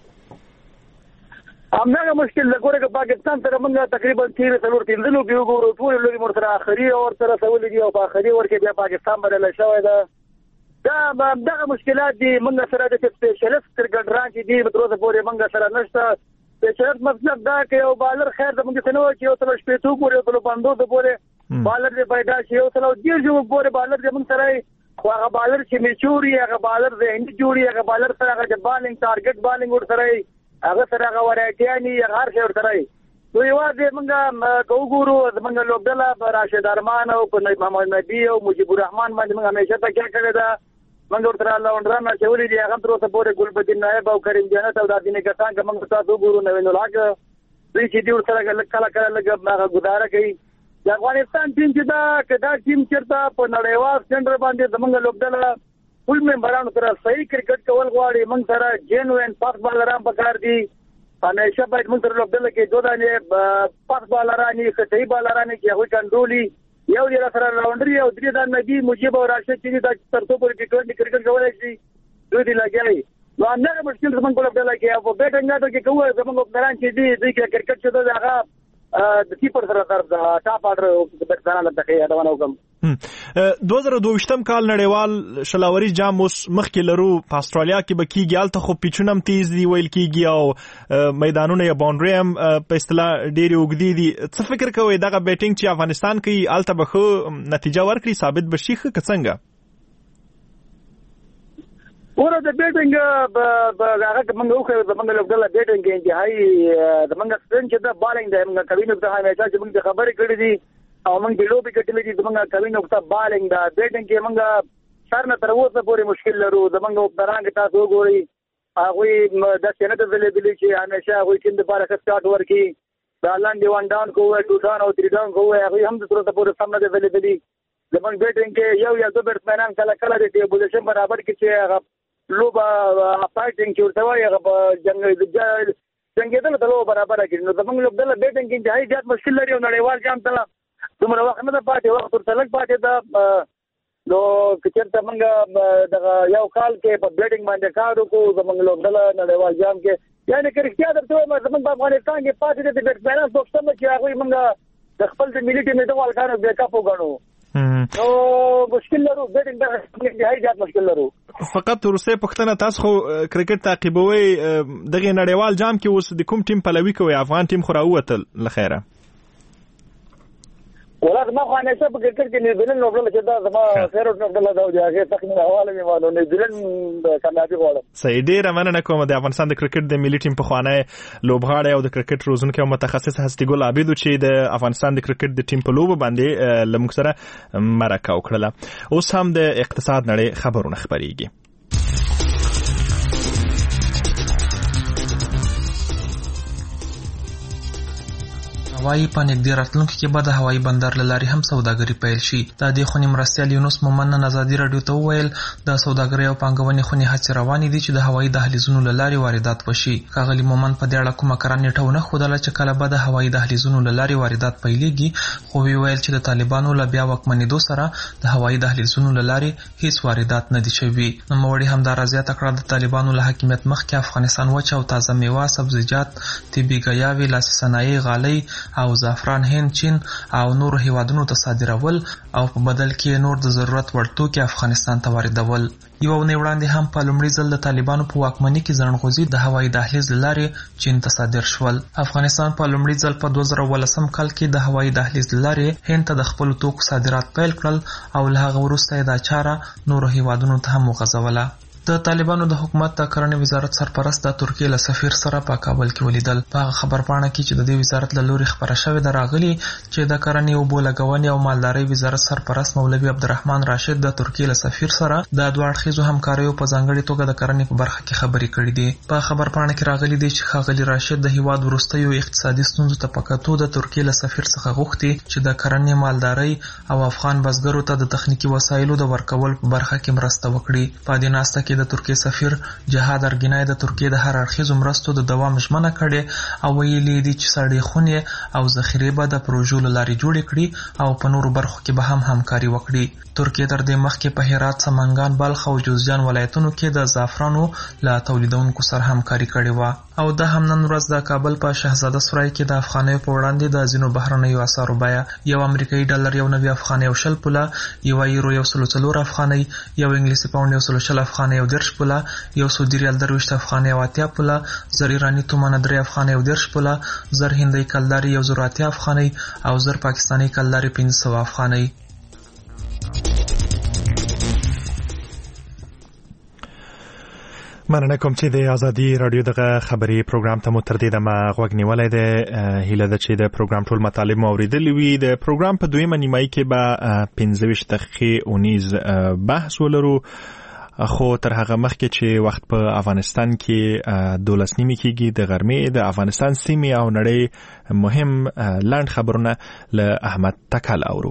همدغه مشکل د ګوره پاکستان سره موږ تقریبا تیرې څلور پنځه لوبې وګورو ټول لوبې مور سره اخري اور سره سولې دي او په اخري اور کې بیا پاکستان بدله شوی ده. دا دغه مشکلات دي موږ سره د سپیشلیست کرکټران چې دي تر اوسه پورې موږ سره نشته. سپیشلیست مطلب دا چې یو بالر خیر د موږ څه نه وایي چې یو څلو شپېتو پورې یو څلو پنځوسو پورې بالر دې پیدا شي یو څلو دېرشو پورې بالر دې موږ سره خو هغه بالر چې میچوري هغه بالر ذهني جوړي هغه بالر سره هغه بالینګ ټارګټ بالینګ ورسره هغه سره هغه ورایټیانی هغه څه ورته راي. نو یوازې موږ کوګورو زمونږ لوبډله راشد ارمان او محمد نبی او مجيب الرحمن باندې موږ همیشه تکیه کړې ده موږ ورته لاونډران چولې دي هغه تر اوسه پورې ګلبدین نایب او کریم جنت او د دینه کسان کوم تاسو ګورو نو نو لاګ دوی چې دی ورسره کله کله لګ هغه ګزاره کوي د افغانستان ټیم چې دا کدا ټیم چرته په نړیوال سټنډرډ باندې زمونږ لوبډله ټول ممبرانو سره صحیح کرکټ کول غواړي موږ سره جنوین پاس بالران پکار دي همیشه باید موږ سره لوبډله کې دوه دانې پاس بالران کې صحیح بالران کې هغه کنټرولي یو دی سره راونډري او درې دانې نبی مجيب او راشد چې دا ترڅو پورې ټي کرکټ کولای شي دوی دی لګي نو هغه مشکل زمونږ په لوبډله کې او په بیټنګ کې کوه زمونږ ممبران چې دي دوی کې کرکټ چې دا هغه د کیپر سره تر ټاپ آرډر د بیټسمنانو لپاره یادونه وکم دوه زره دوه ویشتم کال نړیوال شلاوري جام اوس مخکې لرو په استرالیا کې به کیږي هلته خو پیچونه هم تیز دي ویل کیږي او میدانونه یا باونډري هم په اصطلاح ډېرې اوږدې دي څه فکر کوئ دغه بیټینګ چې افغانستان کوي هلته به ښه نتیجه ورکړي ثابت به شي ښه که څنګه ورته د بیټینګ به هغه موږ وکړو د موږ لوبډله بیټینګ کې انتهایی د موږ سپین چې د بالینګ د موږ کوي نو ته همیشه چې موږ خبرې کړې دي او موږ د لوبي کټلې دي د موږ کوي نو ته بالینګ دا بیټینګ کې موږ سر نه تر اوسه پورې مشکل لرو د موږ درانګ تاسو وګورئ هغه د سینټ اویلیبل چې همیشه هغه کې د بارکه سٹارټ ورکی دا لاندې وان ډاون کوه ټو ډاون او تری ډاون کوه هغه هم د تر اوسه پورې سم نه اویلیبل دي د موږ بیټینګ کې یو یا دوه بیټسمنان کله کله د ټیبلیشن برابر کې چې هغه لوبه فایټینګ چې ورته وایي هغه جنگ جنگیدل ته لوبه برابر کړي نو زموږ لوبډله بیټینګ کې انتهایی زیات مشکل لري او نړیوال جام ته دومره وخت نه ده پاتې وخت ورته لږ پاتې ده نو که چېرته موږ دغه یو کال کې په بیټینګ باندې کار وکړو زموږ لوبډله نړیوال جام کې یعنې که رښتیا درته وایم زموږ په افغانستان کې پاتې دي د بیټسمینان څوک شته چې هغوی موږ د خپل د ملي ټیم د والکانو بیکاپ وګڼو نو مشکل لرو بیټینګ د انتهایی زیات مشکل لرو فقط وروستۍ پوښتنه تاسو خو کرکټ تعقیبوئ دغه نړیوال جام کې اوس د کوم ټیم پلوي کوئ افغان ټیم خو راووتل له خیره ولکه ما خو همیشه په کرکټ کې نیوزیلند لوبډله چې دا زما فیروټ لوبډله ده او د هغې تخمین حواله مې مانو نیوزیلند کامیابي غواړم صحیح ډېره مننه کوم د افغانستان د کرکټ د ملي ټیم پخوانی لوبغاړی او د کرکټ روزونکی او متخصص هستي ګل عابد چې د افغانستان د کرکټ د ټیم په لوبه باندې له موږ سره مرکه وکړله اوس هم د اقتصاد نړۍ خبرونه خپرېږي هوایي په نږدې راتلونکي کې به د هوایي بندر له لارې هم سوداګري پیل شي د دې خونې مرستیال یونس مومن نن ازادي راډیو ته وویل د سوداګرۍ او پانګونې خونې هڅې روانې دي چې د هوایي دهلیزونو له لارې واردات وشي ښاغلي مومن په دې اړه کومه کره نیټه ونه ښودله چې کله به د هوایي دهلیزونو له لارې واردات پیلېږي خو ویې ویل چې د طالبانو له بیا واکمنېدو سره د هوایي دهلیزونو له لارې هیڅ واردات نه دي شوي نوموړي همدارا زیاته کړه د طالبانو له حاکمیت مخکې افغانستان وچه او تازه میوه سبزیجات طبي ګیاوې لاسي صنایع غالۍ او زعفران هند چین او نور هیوادونو ته صادرول او په بدل کې نور د ضرورت وړ توکي افغانستان ته واردول یو ونې وړاندې هم په لومړي ځل د طالبانو په واکمنۍ کې ځنغوزي د هوایي دهلیز له لارې چین ته صادر شول افغانستان په لومړي ځل په دوه زره ولسم کال کې د هوایي دهلیز له لارې هند ته د خپلو توکو صادرات پیل کړل او له هغه وروسته یې دا چاره نورو هیوادونو ته هم وغځوله د طالبانو د حکومت د کرنې وزارت سرپرست د ترکیې له سفیر سره په کابل کې ولیدل په هغه خبرپاڼه کې چې د دې وزارت له لوري خبره شوې ده راغلي چې د کرنې اوبو لګونې او مالدارۍ وزارت سرپرست مولوي عبدالرحمن راشد د ترکیې له سفیر سره د دوه اړخیزو همکاریو په ځانګړې توګه د کرنې په برخه کې خبرې کړې دي په خبرپاڼه کې راغلي دي چې ښاغلي راشد د هیواد وروستیو اقتصادي ستونزو ته په کتو د ترکیې له سفیر څخه غوښتي چې د کرنې مالدارۍ او افغان بزګرو ته د تخنیکي وسایلو د ورکول په برخه کې مرسته وکړي په دې ناسته کې د ترکیې سفیر جهاد ارګینای د ترکیې د هر اړخیزو مرستو د دوام ژمنه کړې او ویلي دي چې سړې خونې او ذخیرې به د پروژو له لارې جوړې کړي او په نورو برخو کې به هم همکاري وکړي ترکیې تر دې مخکې په هرات سمنګان بلخ او جوزجان ولایتونو کې د زعفرانو له تولیدونکو سره همکاري کړې وه او دا هم نن ورځ د کابل په شهزاده سرای کې د افغانیو په وړاندې د ځینو بهرنیو اسعارو بیه یو امریکایي ډالر یو نوي افغانۍ او شل پوله یو یورو یو سلو څلور افغانۍ یو انګلیسي پاونډ یو سلو شل افغانۍ او دېرش پوله یو سعودي ریال درویشت افغانۍ او اتیا پوله زر ایراني تومانه درې افغانۍ او دېرش پوله زر هندۍ کلدارې یو زر اتیا افغانۍ او زر پاکستاني کلدارې پنځه سوه افغانۍ مننه کوم چې د ازادي رادیو دغه خبري پروګرام ته مو تر دې دمه غوږ نیولی دی هیله ده چې د پروګرام ټول مطالب مو اورېدلي وي د پروګرام په دویمه نیمایي کې به پنځه ویشت دقیقې اونیز بحث ولرو خو تر هغه مخکې چې وخت په افغانستان کې دولس نیمې کېږي د غرمې د افغانستان سیمې او نړۍ مهم لاند خبرونه له احمد تکل اورو.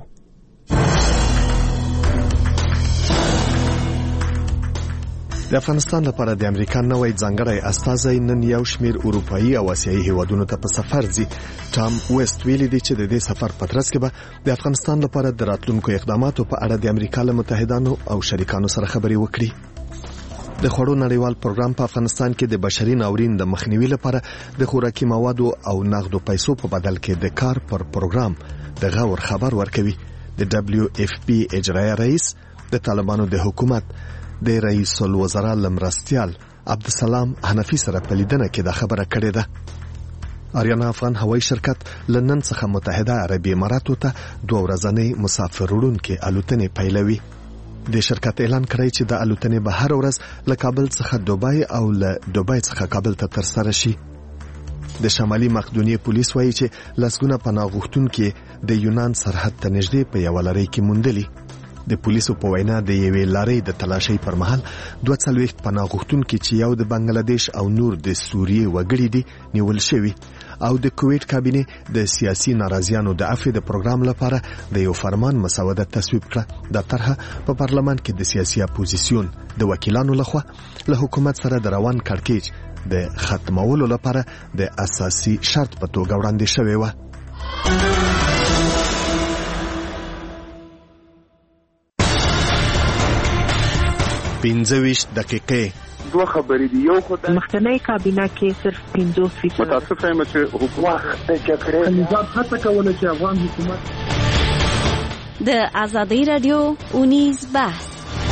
د افغانستان لپاره د امریکا نوی ځانګړی استازی نن یو شمیر اروپایي او آسیایي هیوادونو ته په سفر ځي. ټام ویسټ ویلي دی چې د دې سفر په ترڅ کې به د افغانستان لپاره د راتلونکو اقداماتو په اړه د امریکا له متحدانو او شریکانو سره خبرې وکړي. د خوړو نړیوال پروګرام په افغانستان کې د بشري ناورین د مخنیوي لپاره د خوراکي موادو او نغدو پیسو په بدل کې د کار پر پروګرام د غور خبر ورکوي. د دبليو اف پی اجرایي رئیس د طالبانو د حکومت د رئیس الوزرا لمرستیال عبدالسلام حنفی سره په لیدنه کې دا خبره کړې ده. آریانا افغان هوایي شرکت لندن څخه متحده عربي اماراتو ته دوه ورځنۍ مسافر وړونکي الوتنې پیلوي. د شرکت اعلان کړی چې د الوتنې به هر ورځ له کابل څخه دوبای او له دوبای څخه کابل ته ترسره شي. د شمالي مقدونیې پولیس وایي چې لسګونه پناه غوښتونکي د یونان سرحد ته نږدې په یوه لړۍ کې موندلي. د پولیسو په وینا د یوې لارې د تلاشۍ پر مهال دوه څلوېښت پناه غوښتونکي چې یو د بنگلاديش او نور د سوریې وګړي دي نیول شوي او د کویټ کابینه د سیاسي ناراضیانو د عفو د پروګرام لپاره د یو فرمان مسوده تصویب کړه. د طرحه په پارلمان کې د سیاسي اپوزیسیون د وکیلانو لخوا له حکومت سره د روان کړکېچ د ختمولو لپاره د اساسي شرط په توګه وړاندې شوی و. پنځه ویشت دقیقې دوه خبرې دي. یو خو د مخکنی کابینه کې صرف پنځوس فیصد متاسفه یم چې حکومت د جګړې نظام هڅه کوله چې افغان حکومت د ازادي رادیو اونیز بحث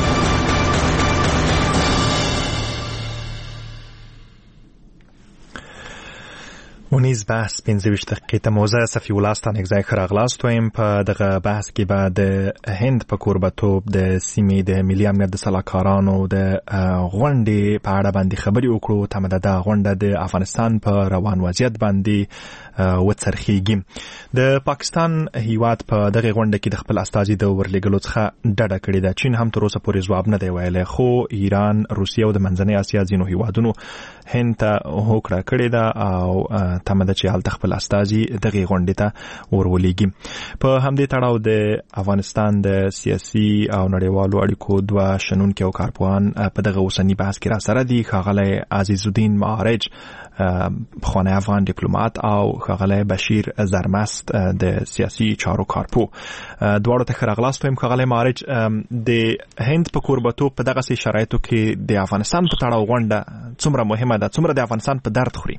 اونیز بحث پنځه ویشت دقیقې ته موزه صفی الله ستانک ځای خراغلاست ویم. په دغه بحث کې به د هند په کوربتوب د سیمې د ملي امنیت د سلاکارانو د غونډې په اړه باندې خبرې وکړو. تمه ده دا غونډه د افغانستان په روان وضعیت باندې وڅرخیږي. د پاکستان هیواد په دغه غونډه کې د خپل استازي د ورلېږلو څخه ډډه کړې ده. چین هم تر اوسه پورې ځواب نه دی ویلی، خو ایران، روسیه او د منځنۍ اسیا ځینو هیوادونو هند ته هوکړه کړې ده او تمه ده چې هلته خپل استازي دغه غونډې ته ورولېږي. په همدې تړاو د افغانستان د سیاسي او نړیوالو اړیکو دوه شنونکي او کارپوهان په دغه اوسني بحث کې را سره دي. ښاغلی عزیز الدین معارج پخوانی افغان ډیپلومات او ښاغلی بشیر زرمست د سیاسي چارو کارپو. دواړو ته ښه راغلاست وایم. ښاغلی معارج، د هند په کوربتوب په دغسې شرایطو کې د افغانستان په تړاو غونډه څومره مهمه ده، څومره د افغانستان په درد خوري؟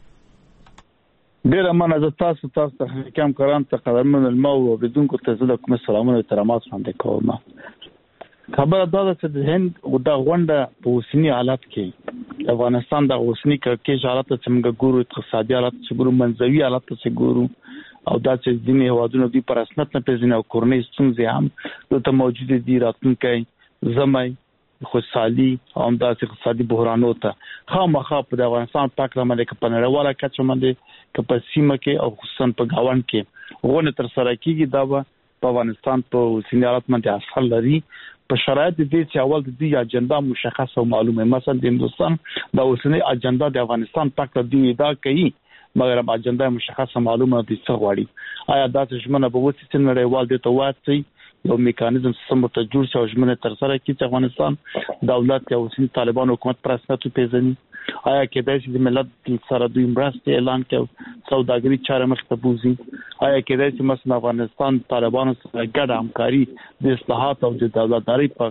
ډیره مننه. زه تاسو تاسو ته حکام کرام ته قدرمن المو او بدونکو ته زه کوم سلامونه او احترامات وړاندې کوم. خبره دا ده چې د هند د غونډه په اوسني حالت کې افغانستان د اوسني کړکېچ حالت څنګه ګورو، اقتصادي حالت څنګه ګورو، منځوي حالت څنګه ګورو او دا چې ځینې هیوادونه دوی پر رسمیت نه پیژني او کورنۍ ستونزې هم دلته موجوده دي. راتلونکی زمي خوشحالي او همداسې اقتصادي بحرانو ته خامخا په افغانستان پاک باندې په نړیواله کچه باندې که په سیمه کې او خصوصا په گاوند کې غونډه تر سره کیږي. دا به په افغانستان په اوسني حالت باندې اثر لري. په شرایط دي چې اول د دې اجنډا مشخصه او معلومه، مثلا د هندستان د اوسنی اجنډا د افغانستان پاک د دې ادعا کوي، مګر اجنډا مشخصه معلومه دي څه غواړي. آیا دا چې ژمنه به وڅ چې نړیوال دي ته واسي یو میکانیزم سم ته جوړ شي او ژمنه تر سره کیږي چې افغانستان دولت یا اوسنی طالبان حکومت پر اساس پیژني؟ آیا کېدای شي د ملت سره دوی مرسته اعلان کړي، سوداګري چاره مخ ته بوزي؟ آیا کېدای شي مثلا افغانستان طالبانو سره ګډه همکاري د اصلاحات او د دولتداري په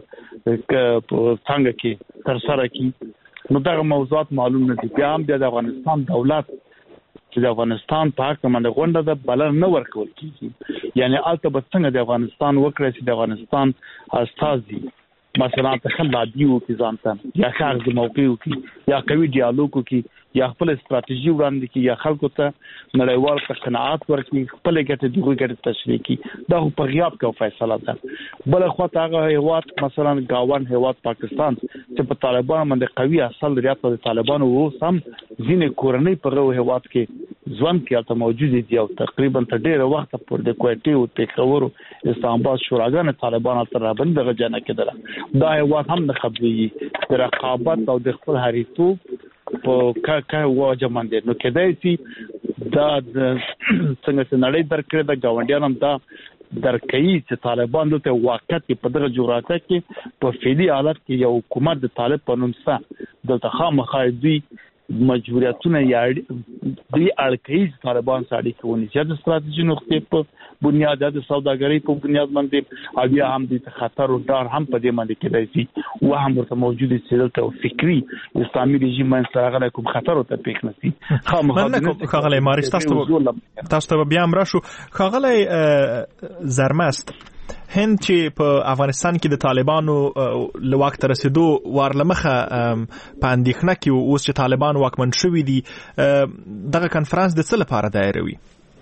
څنګه کې تر سره کړي؟ نو دا موضوعات معلوم نه دي. بیا هم د افغانستان دولت چې د افغانستان په حق باندې غونډه ده بلنه نه ورکول کیږي. یعنی البته به څنګه د افغانستان وکړي چې د افغانستان استازي مثلا تخلع دیو کی ځانته یا کار د موقعو کی یا کوي ډیالوګو کی یا خپل ستراتیژي وړاندې کړي یا خلکو ته نړیوال ته قناعت ورکړي خپل ګټه دغه ګټه تشریح کړي دا په غیاب کې فیصله ده بل خو هغه هیواد مثلا گاون هیواد پاکستان چې په طالبان باندې قوي اصل لري په طالبانو وو سم ځینې کورنۍ په غو هیواد کې ځوان کې ته موجود دي او تقریبا تر ډیره وخت پورې د کوټي او پیښور اسلام آباد شوراګان طالبان تر باندې دغه جنه کېدل دا هیواد هم د خبري د رقابت او د خپل حریتوب په کا کا واجه باندې نو کېدای شي دا څنګه چې نړۍ درکړه د گاونډیانو هم دا درکې چې طالبان د واقعیت په دغه جغرافیه کې په فعلی حالت کې یو حکومت د طالب په نوم سره د خامخا دوی مجبوریتونه یا د اړکې طالبان سره کوي چې د ستراتیژي نقطې په بنیاد د سوداګرۍ په بنیاد باندې او بیا هم د خطر او ډار هم په دې باندې کېدای شي او هم ورته موجود دي چې د فکری اسلامي رژیم باندې سره کوم خطر او ته پېښ نشي خامخا خغلې مارش تاسو تاسو بیا هم راشو خغلې زرمست هند چې په افغانستان کې د طالبانو له واک ته رسیدو وارلمخه په اندېښنه کې اوس چې طالبان واکمن شوي دي دغه کنفرانس د څه لپاره دایروي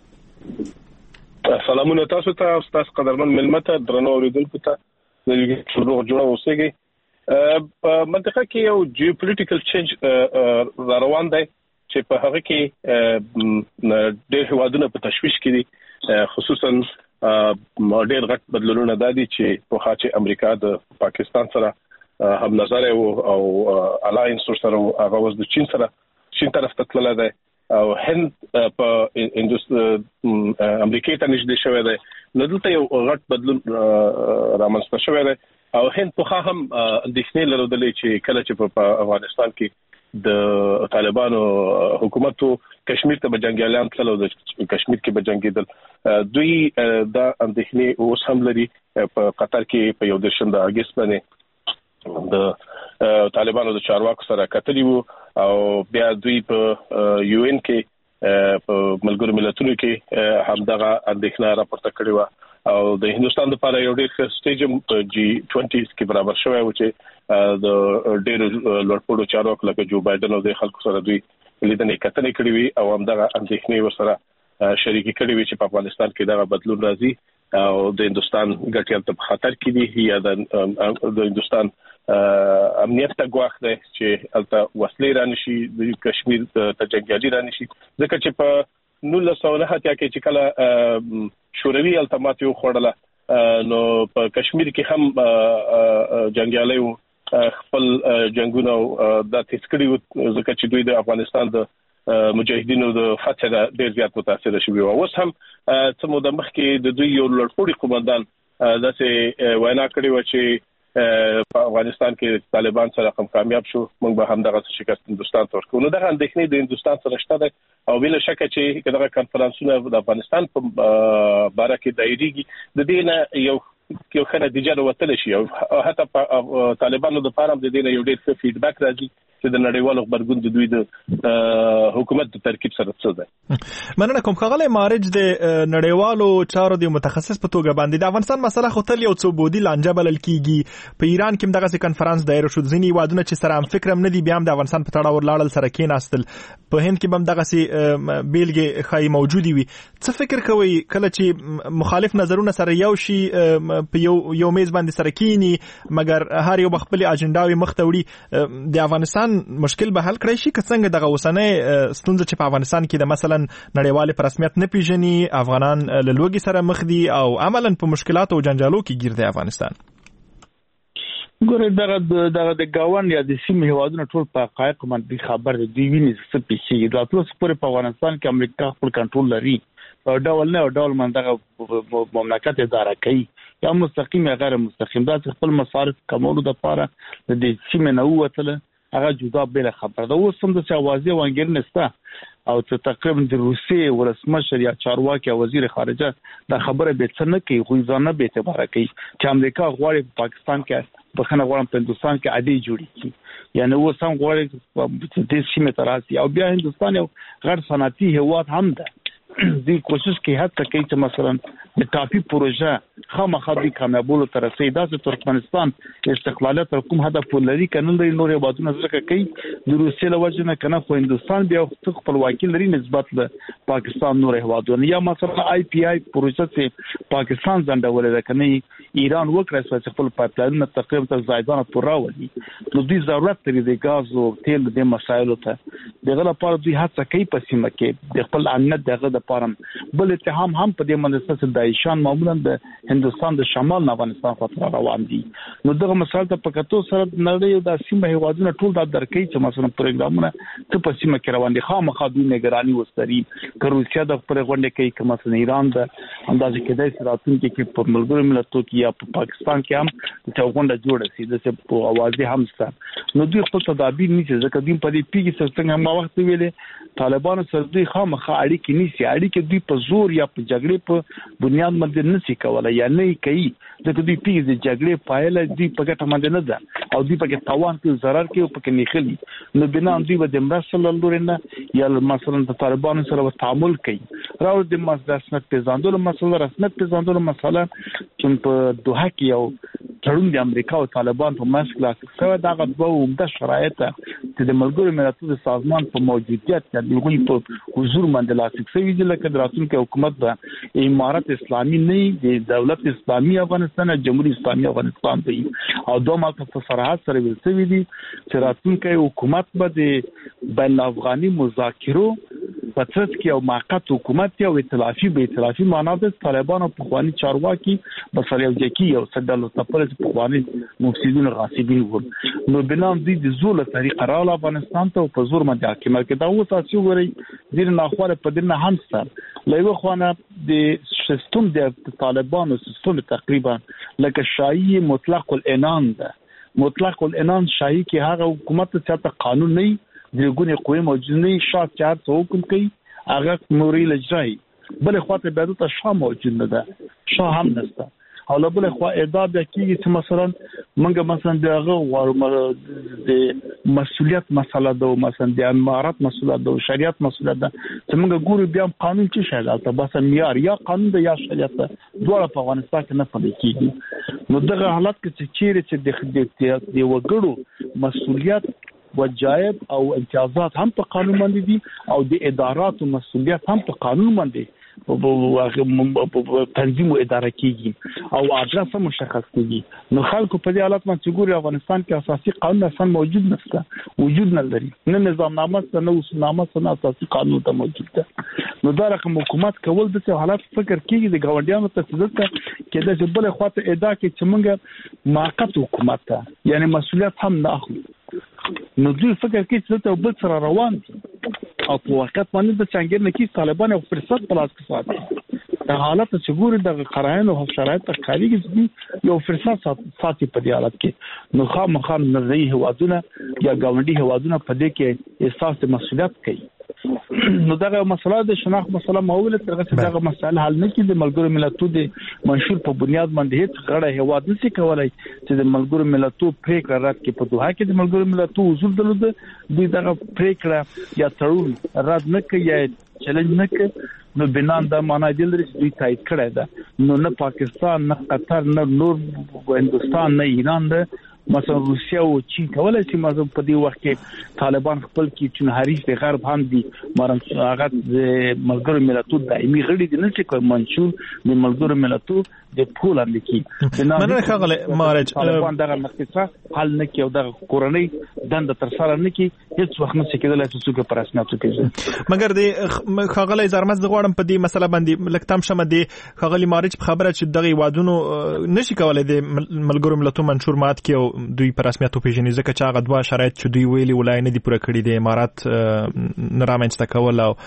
سلامونه تاسو ته او تاسو قدرمن ملمت درنو اوریدونکو ته د شروع جوړه اوسېږي په منطقه کې یو جیوپولیټیکل چینج روان دی چې په هغه کې ډېر هیوادونه په تشویش کې دي خصوصا ډېر غټ بدلونونه دادي چې په خاطر امریکا د پاکستان سره هم نظر او الاینس سره هغه وز د چین سره چین طرف ته تللی دی او هند په امریکا ته نږدې شوی دی نو دلته یو غټ بدلون رامنځته شوی دی او هند په هم اندېښنې لرلې چې کله چې په افغانستان کې د طالبانو حکومت کشمیر ته بجنګیالان تلل او د کشمیر کې بجنګیدل دوی دا اندېښنې اوس هم لري په قطر کې په یو درشم د اگست باندې د طالبانو د چارواکو سره کتلی وو او بیا دوی په یو ان کې په ملګرو ملتونو کې هم دغه اندېښنه راپورته کړې و او د هندستان لپاره یو ډېر ښه سټیج جی بیس کې برابر شوی و چې د ډېر لوړپوړو چارواکو لکه جو بایدن او د خلکو سره دوی لیدنې کتنې کړې وي او هم دغه اندېښنې ورسره شریکي کړې وي چې په افغانستان کې دغه بدلون راځي او د هندستان ګټې ته په خطر کې دي یا د هندستان امنیت ته ګواښ دی چې البته وسلې رانشي د کشمیر ته جنګیالي رانشي ځکه چې په نولس سوه نهه اتیا کې چې کله شوروي التمات یو خوړله نو په کشمیر کې هم جنګیالي خپل جنگونه د تسکړي ځکه چې دوی د افغانستان د مجاهدینو د فتح د ډیر زیات متاثر شوي او اوس هم څه موده مخکې د دوی یو لړپوړي قومندان داسې وینا کړې و چې په افغانستان کې طالبان سره کوم کامیاب شو موږ به هم دغه شکست هندستان ته ورکړو نو دغه اندېښنې د هندستان سره شته ده او بل شک چې دغه کنفرانسونه د افغانستان په باره کې دایریږي د دې نه یو یو ښه نتیجه وتلی شي او حتی په طالبانو دپاره هم د دې نه یو ډېر ښه فیډبک راځي چې د نړیوالو غبرګون د دوی د حکومت د ترکیب سره څه ده مننه کوم ښاغلی مارج د نړیوالو چارو د متخصص په توګه باندې د افغانستان مسله خو تل یو څو بودي لانجه بلل کیږي په ایران کې هم دغسې کنفرانس دایر شو ځینې هیوادونه چې سره هم فکر هم نه دي بیا هم د افغانستان په تړاو لاړل سره کېناستل په هند کې به هم دغسې بیلګې ښایي موجودې وي څه فکر کوئ کله چې مخالف نظرونه سره یو شي په یو یو میز باندې سره کینی مګر هر یو خپل اجنډاوي مخ ته وړي د افغانستان مشکل به حل کړی شي که څنګه دغه اوسنۍ ستونزه چې په افغانستان کې د مثلا نړیوال په رسمیت نه پیژني افغانان له لوږې سره مخ دي او عملاً په مشکلات او جنجالو کې ګیر دی افغانستان ګوره دغه دغه د گاون یا د سیمې هیوادونو ټول په حقایق باندې خبر دي دوی ویني څه پیښیږي د ټول سپورې په افغانستان کې امریکا خپل کنټرول لري او ډول نه او ډول من دغه مملکت اداره کوي یا مستقیم یا غیر مستقیم دا خپل مصارف کمولو لپاره د دې سیمې نه ووتله هغه جدا بل خبره ده اوس هم د اوازې وانګر نسته او ته تقریبا د روسیې ولسمشر یا چارواکي وزیر خارجه دا خبره به څه نه کوي خو ځانه به اعتبار کوي چې امریکا غواړي په پاکستان کې په خنه غواړم په هندستان کې عادي جوړي کی یعنی اوس هم غواړي د سیمې تراسي او بیا هندستان یو غیر صنعتي هیواد هم ده دوی کوشش کوي هڅه کوي چې مثلا د ټاپي پروژه خامخا د کامیابولو تر رسیدي. دا چې ترکمنستان استقلالیت تر کوم هدف ولري کنه لري نور هیوادونه ځکه کوي د روسیې له وجه نه کنه خو هندستان بیا خپلواکي لري نسبت له پاکستان نور هیوادونه. یا مثلا آی پی آی پروژه چې پاکستان ځنډولې ده کنه ایران وکړه چې خپل پایپلاینونه تقریبا تر زایدان پورې راولي. نو دوی ضرورت لري د غاز او تیل د مسایلو ته دغه لپاره دوی هڅه کوي په سیمه کې د خپل امنیت دغه د پاره. بل اتهام هم په دې منځ کې دایشان معمولا د هندستان د شمال نه افغانستان خاطر روان دي. نو دغه مسایل ته په کتو سره نړۍ د سیمه هیوادونو ټول دا درکې چې مثلا پروګرامونه ته په سیمه کې روان دي خامخا دوی نگرانی وستري که روسیا د خپل غونډه کوي که مثلا ایران د اندازې کېدای شي راتلونکي کې په ملګرو ملتونو کې یا په پاکستان کې هم چې غونډه جوړه شي د څه په اوازې هم ستاسو. نو دوی خپل تدابیر نیسي ځکه دوی په دې پیګي سره څنګه ما وخت ویلې طالبانو سره دوی خامخا اړیکې نیسي. اړیکې دوی په زور یا په جګړې په بنیاد باندې نشي کولای یا نه کوي ځکه دوی پیګي د جګړې پایله دوی په ګټه باندې نه ده او دوی په کې تاوان کې ضرر کې او په کې نخلي. نو بنا دوی د مرسل لورنه یا مثلا د طالبانو سره تعامل کوي. راو د مسدسنت پیژندلو مسله رسمیت پیژندلو مسله چې په دوحه کې یو تړون د امریکا او طالبان په منځ کې لاسلیک شوی. دا غوښتنه عمده شرایط چې د ملګرو ملتونو سازمان په موجودیت کې د لوی په حضور باندې لاسلیک شوی دي لکه د راتلونکي حکومت د امارت اسلامي نه د دولت اسلامي افغانستان جمهوریت اسلامي افغانستان دی او دوه ماته په صراحت سره ویل شوی دي چې راتلونکي حکومت به د بین افغاني مذاکرو په ترڅ کې یو موقت حکومت یا ائتلافي به ائتلافي معنا د طالبانو په خواني چارواکي بسره یو ځکه یو صدل تپل په خواني مفسدين غاصبين ول. نو بنام دي د زول طریقه را افغانستان ته په زور باندې حکومت کې دا و تاسو غوري د ناخوره په دنه هم سره لایو خوانه د سیستم د طالبانو سیستم تقریبا لکه شایي مطلق العنان ده. مطلق العنان شایي کې هغه حکومت چې قانون نه دغه قوی موجود نه شات چار څو حکم کوي هغه موري لجای بل خواته بیا د شاه موجود نه ده شاه هم نشته او له بل خوا اعداد کیږي چې مثلا منګه مثلا دغه د مسولیت مسله ده مثلا د امارات مسله ده شریعت مسله ده چې موږ ګورو بیا قانون چې شاید تاسو بس معیار یا قانون ده یا شریعت دواړه په افغانستان کې نه پدې کیږي. نو دغه حالت کې چې چیرې چې د د وګړو مسولیت وجایب او امتیازات هم په قانون باندې دي او د ادارات او مسؤلیت هم په قانون باندې په تنظیم او اداره کیږي او اجازه هم مشخص کیږي. نو خلکو په دې حالت باندې ګوري افغانستان کې اساسي قانون اصلا موجود نشته وجود نه لري نه نظام نامه څه نه اوس نامه څه نه اساسي قانون ته موجود ده. نو دا رقم حکومت کول د څه حالت فکر کیږي د ګاونډیانو ته څه کې د بل خواته ادا کې چې موږ موقت حکومت ته یعنی مسؤلیت هم نه اخلو. نو دوی فکر کوي چې ته بل سره روان دي او په وخت باندې د څنګه نه کې طالبان او فرصت په لاس کې ساتي. دا حالت چې ګوري د قرائن او شرایط ته خارجي یو فرصت ساتي په دې حالت کې. نو خامخا نړۍ هوادونه یا ګاونډي هوادونه په دې کې احساس د مسؤلیت کوي. نو دغه مسله د شناخت مسله ماوله ترغه چې دغه مسله حل نه کړي د ملګرو ملتونو د منشور په بنیاد باندې هیڅ غړی هواد نشي کولای چې د ملګرو ملتونو پریکړه رد کړي. په دوحه کې د ملګرو ملتونو حضور درلود دوی دغه پریکړه یا تړون رد نه کړي یا چیلنج نه کړي. نو بنان دا معنا دی چې دوی تایید کړی ده. نو نه پاکستان نه قطر نه نور هندستان نه ایران ده مثلا روسیا او چین کولای شي مثلا په دې وخت کې طالبان خپل کې چون حریص د غرب هم دي مرن هغه د ملګرو ملتونو دایمي غړي دي نه چې کوم منشور د ملګرو ملتونو د پول امریکي مننه خغله مارج طالبان دغه مخکې حل نه کوي او دغه کورنۍ دند تر سره نه کوي هیڅ وخت نه کېدل چې څوک پر اسناد کوي. مګر د خغله زرمز غواړم په دې مسله باندې لکتام شمه دي خغلی مارج خبره چې دغه وادونو نشي کولای د ملګرو ملتونو منشور مات کوي دوی په رسمیت پیژني ځکه چې هغه دوه شرایط چې دوی ویلي ولای نه دي پوره کړی د امارات نه رامنځته کول او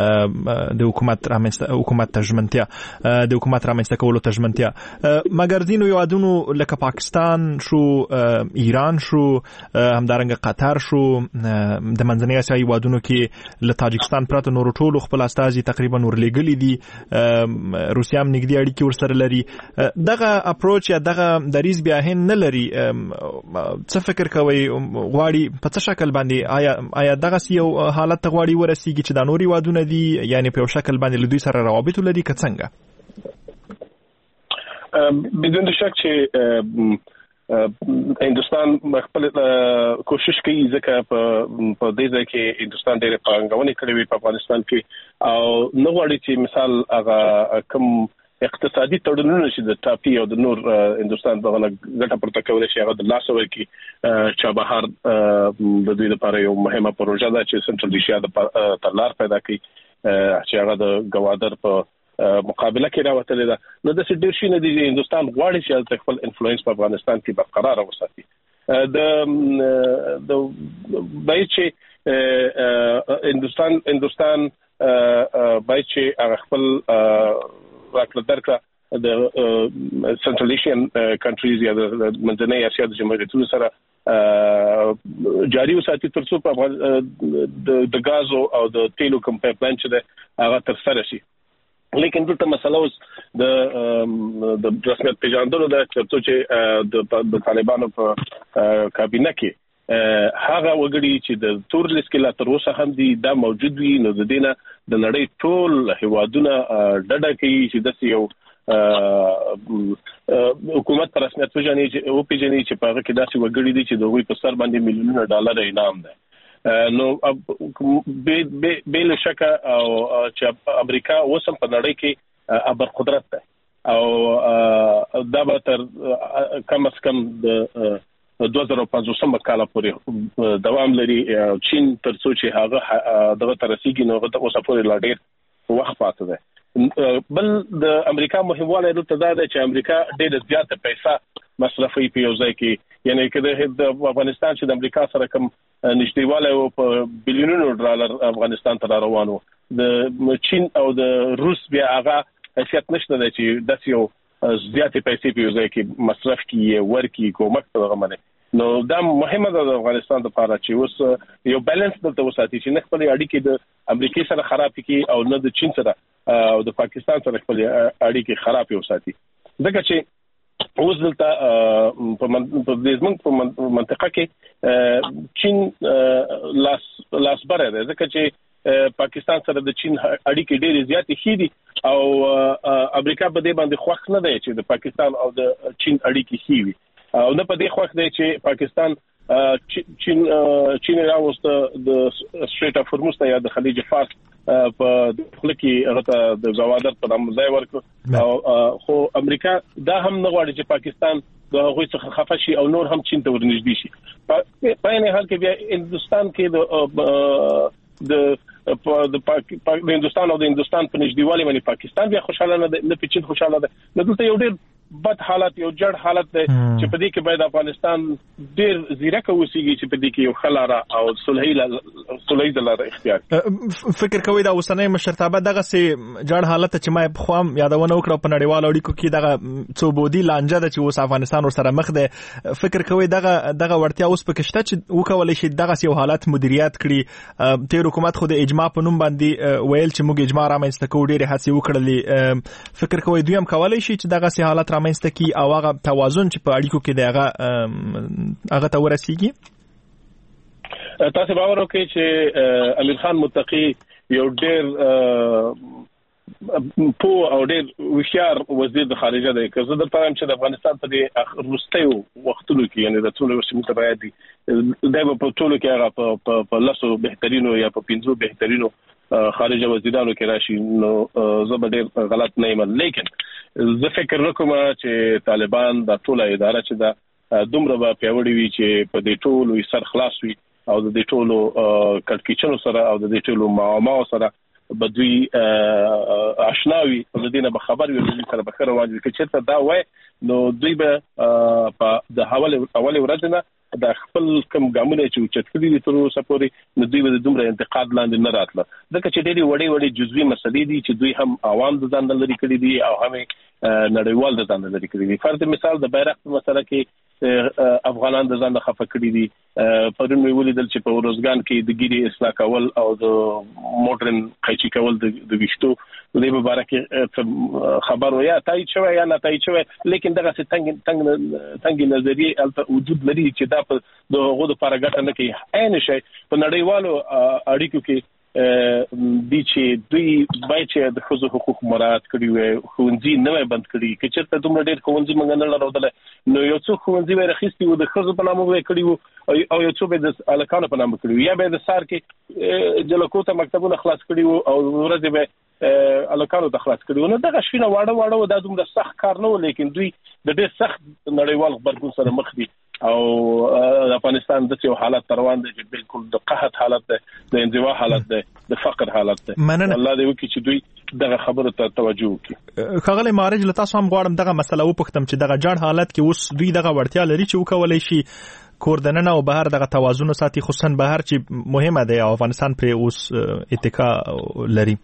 د حکومت رامنځته حکومت تجمنتیا د حکومت رامنځته کولو تجمنتیا مګر دینو یوادونو لکه پاکستان شو ایران شو همدارنګه قطر شو د منځنۍ اسیا یوادونو کې له تاجکستان پرته نور ټولو خپل استازي تقریبا ورلېګلي دي روسیا هم نږدې اړیکې ورسره لري. دغه اپروچ یا دغه دریز بیا هین نه لري څه فکر کوي غواړي په څه شکل باندې آیا آیا دغه یو حالت ته غواړي ورسیږي چې د نوري وادونه دي یعنی په یو شکل باندې له دوی سره روابط لري که څنګه؟ بدون شک چې هندستان خپل کوشش کوي ځکه په په دې ځای کې هندستان ډېر پانګونې کړې وي په افغانستان کې او نه غواړي چې مثال هغه کوم اقتصادي تړونونه چې د ټاپي او د نور هندستان په غلط ګټه پورته کولای شي هغه د لاس ورکړي چابهار د دوی لپاره یو مهمه پروژه ده چې سنټرل ایشیا د تلار پیدا کړي چې هغه د ګوادر په مقابله کې راوتلې ده. نو د څه ډیر شي نه دي هندستان غواړي چې خپل انفلوئنس په افغانستان کې برقرار وساتي. د د باید چې هندستان هندستان باید چې خپل راکړه درکړه د سنټرل ایشین کنټریز یا د منځنۍ اسیا د جمهوریتونو سره جاری وساتي ترڅو په د غازو او د تیلو کوم پایپلاین چې ده هغه تر سره شي. لیکن دلته مسله اوس د د رسمیت پیژندلو ده چې د طالبانو په کابینه کې هغه وګړي چې د تور لیست کې لا تر اوسه هم دي دا موجود وي. نو د دینه د نړۍ ټول هیوادونه ډډه کوي چې د یو حکومت پر رسمیت پیژني چې او پیژني چې په هغه کې داسې وګړي دي چې دوی په سر باندې میلیونونه ډالر انعام ده. نو به له شک او چې امریکا اوسم په نړۍ کې ابر قدرت ده او دا به تر کم از کم د دوه زره پنځوسم کال پورې دوام لري. چین تر څو چې هغه دغه ترسيږي نو هغه اوسه پورې لا ډېر وخت پاتې ده. بل د امریکا مهمواله دلته دا ده چې امریکا ډېر زیاته پیسې مصرفي په یو ځای کې یعنی کله د افغانستان چې د امریکا سره کوم نږدېواله او په بلیونونو ډالر افغانستان ته روانو د چین او د روس بیا هغه حیثیت نشته چې د یو زیاتې پیسې په یو ځای کې مصرف کیږي ورکی کومک ته غمنه. نو دا مهمه ده د افغانستان لپاره چې اوس یو بیلانس دلته وساتي چې نه خپل اړیکې د امریکا سره خراب کړي او نه د چین سره او د پاکستان سره خپل اړیکې خراب وساتي. ځکه چې اوس دلته په دې زمونږ په منطقه کې چین لاس لاس بره ده ځکه چې پاکستان سره د چین اړیکې ډېرې زیاتې ښې دي او امریکا په دې باندې خوښ نه دی چې د پاکستان او د چین اړیکې ښې وي او نه په دې خوښ دی چې پاکستان چین چین راوسته د سټریټ اف هورموز یا د خلیج فارس په داخله کې هغه د گوادر په نوم ځای ورکړ او خو امریکا دا هم نه غواړي چې پاکستان د هغوی څخه خفه شي او نور هم چین ته ورنږدې شي. په این حال کې بیا هندستان کې د د د هندستان او د هندستان په نږدېوالي باندې پاکستان بیا خوشاله نه ده نه چین خوشاله ده. نو دلته یو ډېر بد حالت یو جړ حالت دی چې په دې کې باید افغانستان ډېر زیرکه وسیږي چې په دې کې یو خلاره او صلحي صلحي لاره اختیار. فکر کوي دا اوسنۍ مشرتابه دغه سي جړ حالت چې ما په خوام یادونه وکړه په نړیوالو اړیکو کې دغه څوبودي لانجه ده چې اوس افغانستان ورسره مخ ده. فکر کوي دغه دغه ورتیا اوس پکې شته چې وکولای شي دغه یو حالت مدیریت کړي. تیر حکومت خو د اجماع په نوم باندې ویل چې موږ اجماع رامنځته کوو ډېرې هڅې وکړلې. فکر کوي دوی هم کولای شي چې دغه سي حالت رامنځته کی او هغه توازن چې په اړیکو کې دی هغه هغه ته ورسیږي. تاسو باور وکړئ چې امیر خان متقی یو ډېر په او ډېر وشيار وزیر د خارجه دی که زه درته وایم چې د افغانستان په دې وروستیو وختونو کې یعنی د ټولو سیمو ته باید دي دا په ټولو کې هغه په لاسو بهترینو یا په پنځو بهترینو خارجه وزیرانو کې راشي. نو زه به ډېر غلط نه یم لیکن زه فکر وکم چې طالبان د ټوله اداره چې دا دومره به پیاوړي وي چې په دې ټولو یې سر خلاص وي او د دې ټولو کړکېچنو سره او د دې ټولو معاملو سره بدوی آشناوي او د دې نه خبر وي چې سره بخره واجب کې چې دا وای نو دوی به په د حواله اول ورځ نه د خپل کم ګامونه چې چټکلي دي تر اوسه پورې نو دوی به دومره انتقاد لاندې نه راتله ځکه چې ډېری وړي وړي جزوي مسلې دي چې دوی هم عوام د ځان لري کړی دي او هم نړیوال د ځان لري کړی دي. فرض مثال د بیرغ په مسله کې افغانان د ځان د خفه کړی دي. پرون مې ولیدل چې په روزګان کې د ګيري اصلاح کول او د موډرن قیچي کول د وشتو د مبارک خبر ویا تایید شوی یا نه تایید شوی، لیکن دغه څنګه څنګه څنګه نظریه الته وجود لري چې دا په دغه د پارګټ نه کوي. عین شي په نړیوالو اړیکو کې د چې دوی باید چې د خصوصي حقوق مراعات کړي وي، خوندې نه بند کړي. کې چې ته دومره ډېر خوندې مونږ نه لرودل نو یو څو خوندې وي رخصتي و د خصوصي په نامه وي کړي وو او یو څو به د الکانو په نامه کړي یا به د سار کې جلکو ته مکتبونه خلاص کړي وو او ورځ به الکانو ته خلاص کړي وو. نو دغه شینه واړه واړه د دومره سخت کار نه و، لیکن دوی د ډېر سخت نړیوال خبرګون سره مخ دي او افغانستان د یو حالت روان دی چې بالکل د قحط حالت دی، د انزوا حالت دی، د فقر حالت دی. الله دې وکړي چې دوی دغه خبره ته توجه وکړي. خغل مارج له تاسو هم غواړم دغه مسله وپختم چې دغه جړ حالت کې اوس دوی دغه وړتیا لري چې وکولای شي کوردننه او بهر دغه توازن ساتي، خصوصا بهر چې مهمه دی او افغانستان پر اوس اتکا لري.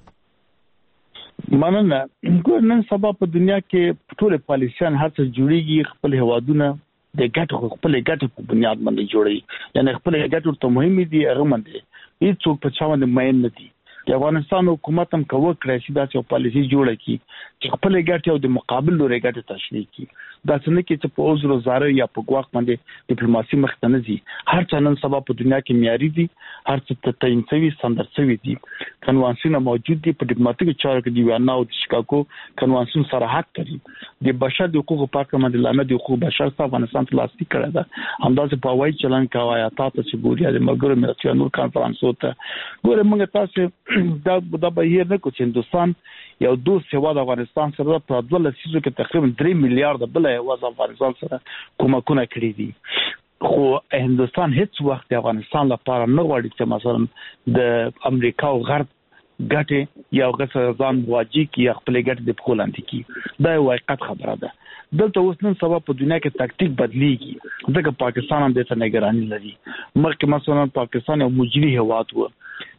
مننه. ګورنن سبا په دنیا کې ټول پالیسیان هر څه جوړیږي، خپل هوادونه د ګټو خپل ګټو په بنیاد باندې جوړي، یعنی خپل ګټو ته مهم دي هغه باندې هیڅ په چا باندې مین نه دي. د افغانستان حکومت هم کوي کړی چې دا چې پالیسي جوړه کی چې خپل ګټو د مقابل لوري ګټه تشریح کی. دا څنګه کې چې په اوزرو زاره یا په ګواښ باندې ډیپلوماسي مخ ته نه ځي. هر څه نن سبا په دنیا کې معیاري دي، هر څه ته تعین شوی سندر شوی دي، کنوانسیون موجود دي په ډیپلوماټیک چارو کې دی وینا او د شیکاګو کنوانسیون سره حق کوي. د بشر د حقوقو پاکه باندې لامل د حقوق بشر ته افغانستان تلاسي کړی دا همداسې په وای چلن کاوه یا تاسو چې ګوریا د مګر ملتونو نور کانفرنس وته ګوره موږ تاسو دا دا به یې نه کو چې هندستان یو دوه سوا د افغانستان سره په دوه لسیزو کې تقریبا درې میلیارډ بل یو د افغانستان سره کومکونه کړی دي. خو هندستان هیڅ وخت د افغانستان لپاره نه غواړي چې مثلا د امریکا او غرب ګټه یا غسر ځان واجی کی یا خپل ګټه د پخولاندې کی. دا یو حقیقت خبره ده. دلته اوس نن سبا په دنیا کې تاکتیک بدلیږي ځکه پاکستان هم د څه نگرانی لري. مخکې مثلا پاکستان یو مجري هواد و،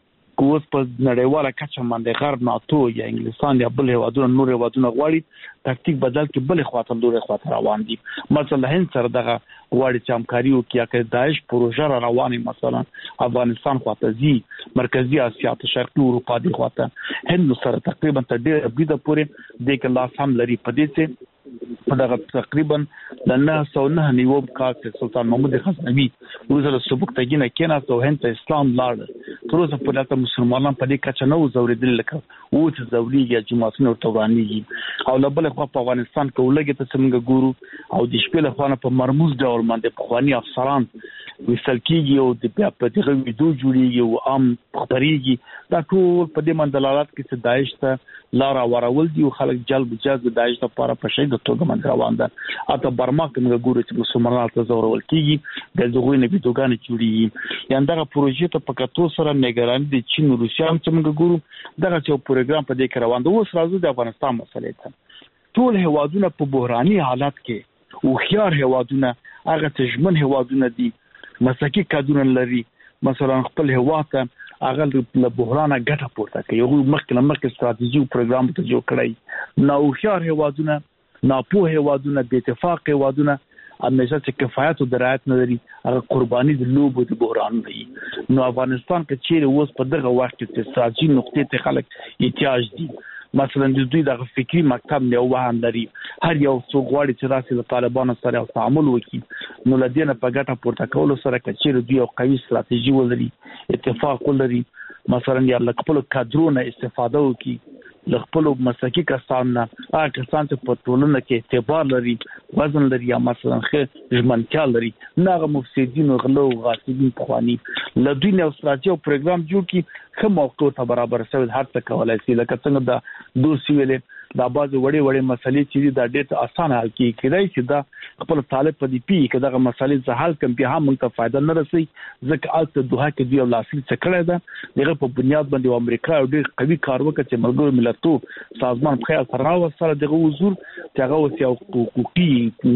کوس په نړیواله کچه باندې غرب ناتو یا انګلستان یا بل هوادونه نور هوادونه غواړي تاکتیک بدل کې بل خواته لوري خواته روان دي. مثلا هند سره دغه غواړي چې همکاري وکړي چې داعش پروژه را روانه مثلا افغانستان خواته زی مرکزی اسیا ته شرقي اروپا دی خواته هند سره تقریبا تر ډیره بيده پورې د کلاس هم لري په دې څه په دغه تقریبا د نه سو نه نیو کال کې سلطان محمود غزنوي ورسره سبکتګینه کېناسته او هند ته اسلام لاړ. تر اوسه په دغه مسلمانان په دې کچه نو زوریدل لکه او چې زوريږي جماعتونو تورانيږي او لبل خو په افغانستان کې ولګي ته څنګه ګورو او د شپې له خوانه په مرموز ډول باندې په خواني افسران وسل کېږي او د بیا په دغه ویډیو جوړیږي او عام خبريږي. دا ټول په دې مندلالات کې چې داعش ته لار ورول دي او خلک جلب جذب داعش لپاره په شي د توګه من روان ده. اته برما کې موږ ګورو چې مسلمانانو ته زورول کېږي د زغوی نه ویډیوګان جوړیږي. یان دغه پروژې ته په کتو سره نگرانی د چین او روسیا هم چې موږ ګورو دغه یو پروګرام په دې کې روان دی. اوس راځو د افغانستان مسلې ته. ټول هوادونه په بحراني حالت کې او خيار هوادونه هغه تجمن هوادونه دي مسلکي کادرونه لري مثلا خپل هواته هغه له بحرانه ګټه پورته کوي. یو مخکې مخکې ستراتیژي پروګرام ته جوړ کړی. نو خيار هوادونه ناپوه هوادونه بې اتفاق هوادونه همیشه چې کفایت او درایت نه لري هغه قرباني د لوبو د بحران دی. نو افغانستان کې چیرې اوس په دغه وخت کې استراتیژي نقطې ته خلک احتیاج دي. مثلا د دوی د فکری مکتب نه وهم لري هر یو څو غواړي چې راسي د طالبانو سره تعامل وکړي نو لدینه په ګټه پورته کول سره کچېر دوی یو قوي ستراتیژي ولري اتفاق ولري مثلا یا خپل کادرونه استفاده وکړي خپل مسلکي کسان نه هغه کسان چې په ټولنه کې اعتبار لري وزن لري یا مثلا خې ژمنتیا لري نه مفسدين او غلو غاصبین خواني لدوی نه استراتیژي او پروګرام جوړ کی کوم موقع ته برابر شوی هر څه کولای شي لکه څنګه د دوسی ویلې دا باز وړي وړي مسلې چې دا ډېر اسانه حل کیږي چې دا خپل طالب په دې پی کې دا مسلې زه حل کوم به هم موږ ته فائدہ نه رسي ځکه الته دوه کې دی لاسي څکړه ده دغه په بنیاد باندې امریکا ډېر قوي کار وکړي چې ملګرو ملتونو سازمان خیال سره وسره دغه حضور چې هغه اوس یو حقوقي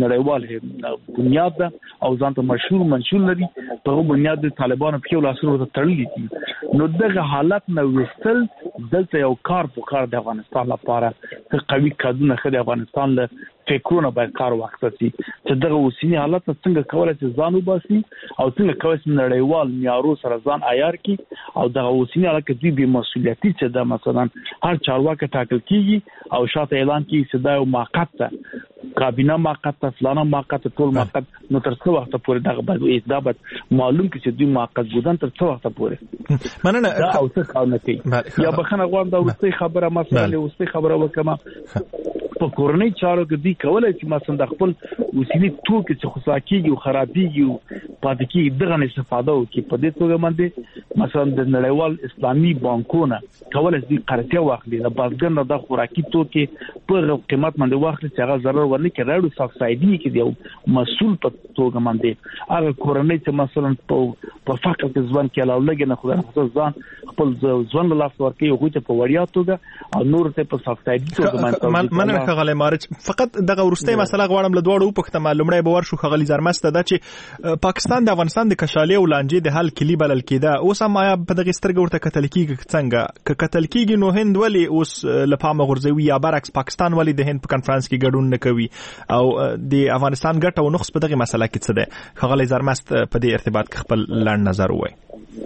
نړیوال بنیاد ده او ځان ته مشهور منشور لري په بنیاد د طالبانو په لاسونو ته تړلې دي نو دغه حالت نو وستل دلته یو کار په کار د افغانستان لپاره قوي کادونه خدای افغانستان له فکرونه باید کار واخلي چې دغه اوسنی حالت څنګه کولای شي ځان وباسي او څنګه کولای شي نړیوال معیارونو سره ځان عیار کړي او دغه اوسنی حالت کې دوی به مسؤلیتي چې د مثلا هر چارواکي ټاکل کیږي او شاته اعلان کیږي چې دا یو موقت کابینه موقت فلانه موقت ټول موقت نو تر څو وخت پورې دغه باید دا باید معلوم کړي چې دوی موقت بودن تر څو وخت پورې مننه دا او څه کار نه کوي یا بخنه غواړم دا ورسته خبره مثلا ورسته خبره وکم په کورنۍ چارو کې دی کولای چې مثلا د خپل وسیلې توکي چې خصاکیږي او خرابېږي او پاتې کېږي دغه نه استفاده وکړي په دې توګه باندې مثلا د نړیوال اسلامي بانکونو کولای شي قرضه واخلي د بازګر نه د خوراکي توکي په قیمت باندې واخلي چې هغه ضرر ورنه کړي راډو سبسایډي کې دی مسؤل په توګه باندې هغه کورنۍ چې مثلا په په فقر کې ځوان کې علاوه لګي نه خو ځان خپل ځوان له لاس ورکړي او هغه په وړیا توګه او نور ته په سبسایډي توګه باندې خغلی مارچ فقط دغه ورسته مسله غواړم له دوړو په خته معلومړی باور شو خغلی زرمسته د چې پاکستان د افغانستان د کشالي او لانجې د حل کلی بلل کېده اوس هم آیا په دغه سترګ ورته کتل کېږي څنګه ک کتل کېږي نو هند ولی اوس لپاره غورځوي یا برعکس پاکستان ولی د هند په کانفرنس کې ګډون نه کوي او د افغانستان ګټه او نقص په دغه مسله کې څه ده خغلی زرمست په دې ارتباط کې خپل لاند نظر وای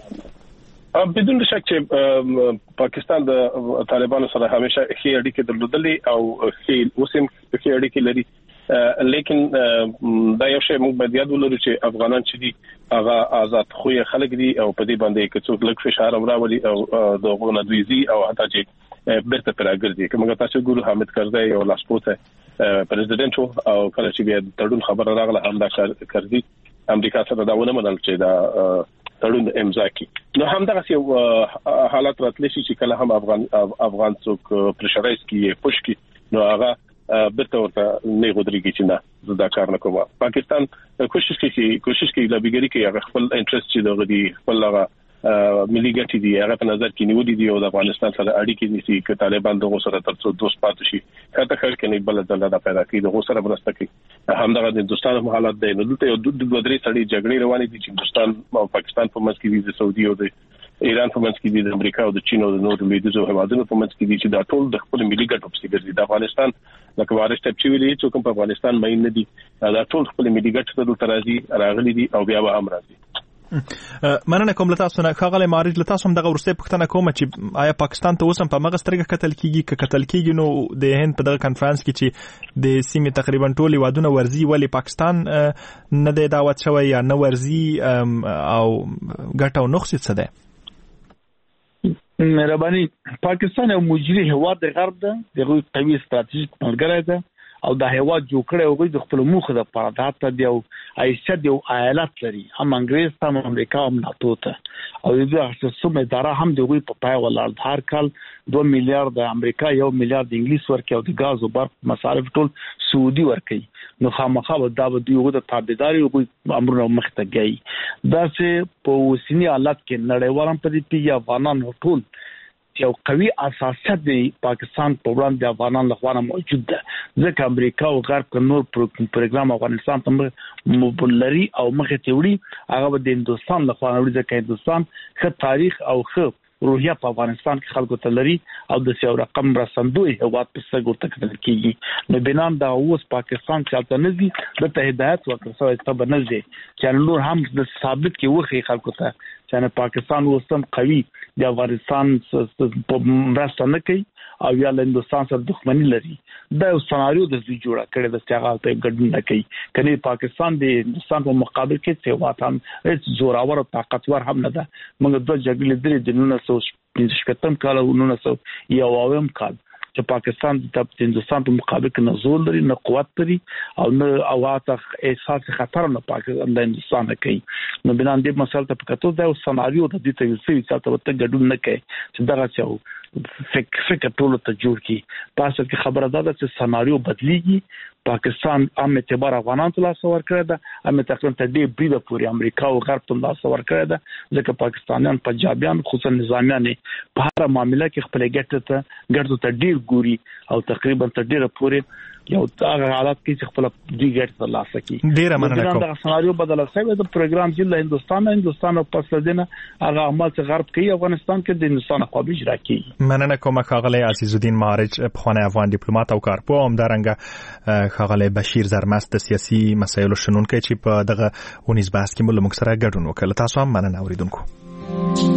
بدون شک چې پاکستان د طالبانو سره همیشه ښې اړیکې درلودلې او ښې اوسم ښې اړیکې لري لیکن دا یو شی موږ باید یاد ولرو چې افغانان چې دي هغه آزاد خوې خلک دي او په دې باندې کې څوک لږ فشار راولي او د غو ندویزي او حتی چې بیرته پراګرځي کومه تاسو ګورو حامد کرزی او لاسپوته پریزیدنت او کله چې بیا تړون خبر راغله هم دا کرزی امریکا سره دا ونه منل چې دا تړون امضا کی نو هم دا یو حالت راتلی شي چې کله هم افغان افغان څوک پرشرایز کی پوش کی نو هغه برته ورته نه غوډريږي چې نه زدا کار نه کوم پاکستان کوشش کوي کوشش کوي د بګری کې هغه خپل انټرست چې دغه دی خپل هغه ملي ګټې دي هغه په نظر کې نیولې دي او د افغانستان سره اړیکې نيسي چې طالبان دغه سره ترڅو دوست پاتې شي کله خلک نه بل ځل دا پیدا کوي دغه سره مرسته کوي همدغه د هندستان په حالت دی نو دلته یو د دوه درې سړي جګړې روانې دي چې هندستان او پاکستان په منځ کې دي د سعودي او د ایران په منځ کې دي د امریکا او د چین او د نورو لویدیځو هیوادونو په منځ کې دي چې دا ټول د خپل ملي ګټو په څیر دي د افغانستان لکه وارث ټپ چې ویلي چې کوم په افغانستان مې نه دي دا ټول خپل ملي ګټو ته ترازی راغلي دي او بیا به هم راځي مننه کوم لته تاسو نه خغلی مارج لته تاسو هم دغه ورسته پښتنه کوم چې آیا پاکستان ته اوسم په مغه سترګه قتل کیږي ک قتل کیږي نو د هند په دغه کانفرنس کې چې د سیمې تقریبا ټول وادونه ورزي ولی پاکستان نه د دعوت شوی یا نه ورزي او ګټه او نقص څه ده مهرباني پاکستان یو مجري هواد د غرب ده دغه قوي ستراتیژیک ملګری ده او د هوا جوړ کړي او د خپل موخه د پاره ته دی او ایسه دی او ایالت لري هم انګريز هم امریکا هم ناتو ته او د دې څه اداره هم دی په پای ولر هر کال دوه میلیارډ د امریکا یو میلیارډ انګلیس ورکي او د غاز او برق مصارف ټول سعودي ورکي نو خامخا دا به دوی د تابعداري او امرونه مخته گئی دا چې په وسنی حالت کې نړیوالم په دې پیږي افغانان ټول یو قوي اساسات دی پاکستان په وړاندې افغانان لخوا موجود ده ځکه امریکا او غرب ک نور پروګرام افغانستان ته مبلري او مخه تیوړي هغه د هندستان لخوا وړي ځکه هندستان ښه تاریخ او ښه روحیه په افغانستان کې خلکو ته لري او د سیو رقم رسندوی هواد په څنګه ورته کتل کیږي نو بنام دا اوس پاکستان چلته نزي د ته هدایت ورکړل ته بنځي چې نور هم د ثابت کې وخی خلکو ته چې پاکستان اوسم قوي د افغانستان په مرسته نه کوي او یا له هندستان سره دښمنی لري دا یو سناریو د دوی جوړه کړی د استغاثه په ګډون نه کوي کني پاکستان د هندستان په مقابل کې څه واتم هیڅ زوراور او طاقتور هم نه ده موږ د جګړې درې د نولس سوه پنځه شپږم کال او نولس سوه یوویم کال چې پاکستان د هندستان په مقابل کې نه زور لري نه قوت لري او نه اواته احساس خطر نه پاکستان د هندستان کوي نو بنان دې مسله ته پکاتو دا سناریو د دې ته وسوي چې تاسو ته ګډون نه کوي چې دا څه فکر فکر ټول ته جوړ کی پاسه کې خبره ده چې سناریو بدلیږي پاکستان هم اعتبار افغانان ته لاس ور کړی ده هم تقریبا ته دې بریده پوری امریکا او غرب ته لاس ور کړی ده ځکه پاکستانیان پنجابیان خصوصا نظامیان په هر معاملې کې خپل ګټه ته ګټه ته ډیر ګوري او تقریبا ته ډیر پوری یو هغه حالات کې چې خپل دی ګټ ترلاسه کړي. ډیره مننه کوم. دا سناریو بدل شوی د پروګرام چې له هندستان هندستان او پس دینه هغه عمل چې غرب کوي افغانستان کې د هندستان خو به اجرا کوي. مننه کوم خاغلی عزیزالدین معارج پخوانی افغان ډیپلوماټ او کارپوه هم دارنګه خاغلی بشیر زرمست د سیاسي مسایلو شنونکي چې په دغه ونیز بحث کې موږ سره ګډون وکړ. تاسو هم مننه اوریدونکو.